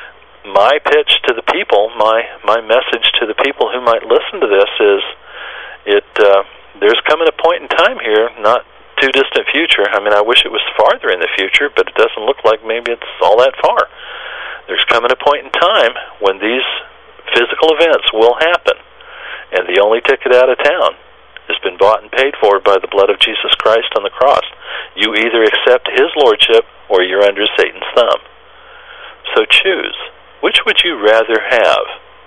my pitch to the people, my, my message to the people who might listen to this is, it uh, there's coming a point in time here, not too distant future. I mean, I wish it was farther in the future, but it doesn't look like maybe it's all that far. There's coming a point in time when these physical events will happen, and the only ticket out of town has been bought and paid for by the blood of Jesus Christ on the cross. You either accept his lordship or you're under Satan's thumb. So choose. Which would you rather have?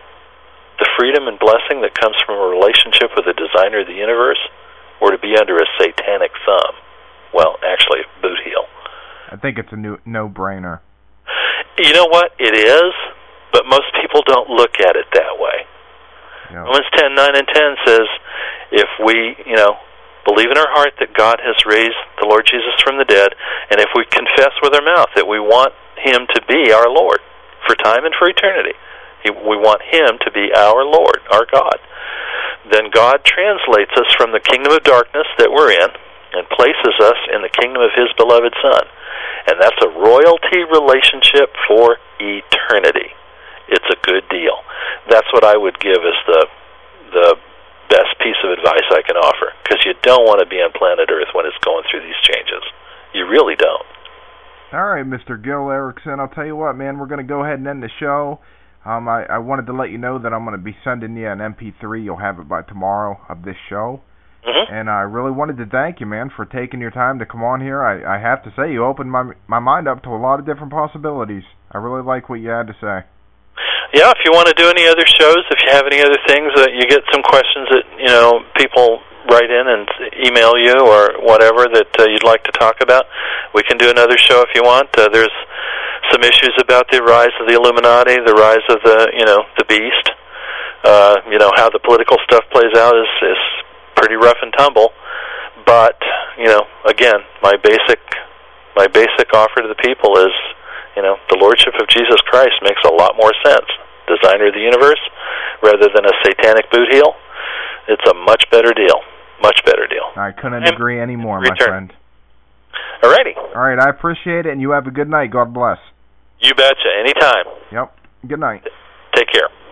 The freedom and blessing that comes from a relationship with the designer of the universe, or to be under a satanic thumb? Well, actually, a boot heel. I think it's a new, no-brainer. You know what? It is, but most people don't look at it that way. Yeah. Romans ten, nine, and ten says, if we, you know, believe in our heart that God has raised the Lord Jesus from the dead, and if we confess with our mouth that we want him to be our Lord for time and for eternity, he, we want him to be our Lord, our God, then God translates us from the kingdom of darkness that we're in and places us in the kingdom of his beloved Son. And that's a royalty relationship for eternity. It's a good deal. That's what I would give as the the best piece of advice I can offer, because you don't want to be on planet Earth when it's going through these changes. You really don't. All right, Mister Gil Erickson, I'll tell you what, man, we're going to go ahead and end the show. Um, I, I wanted to let you know that I'm going to be sending you an M P three. You'll have it by tomorrow of this show. Mm-hmm. And I really wanted to thank you, man, for taking your time to come on here. I, I have to say, you opened my my mind up to a lot of different possibilities. I really like what you had to say. Yeah, if you want to do any other shows, if you have any other things that you get some questions that, you know, people write in and email you or whatever that uh, you'd like to talk about, we can do another show if you want. Uh, there's some issues about the rise of the Illuminati, the rise of the, you know, the beast. Uh, you know, how the political stuff plays out is, is pretty rough and tumble. But, you know, again, my basic my basic offer to the people is, you know, the Lordship of Jesus Christ makes a lot more sense designer of the universe, rather than a satanic boot heel, it's a much better deal. Much better deal. I couldn't and agree any more, my friend. Alrighty. All right, I appreciate it, and you have a good night. God bless. You betcha. Anytime. Yep. Good night. Take care.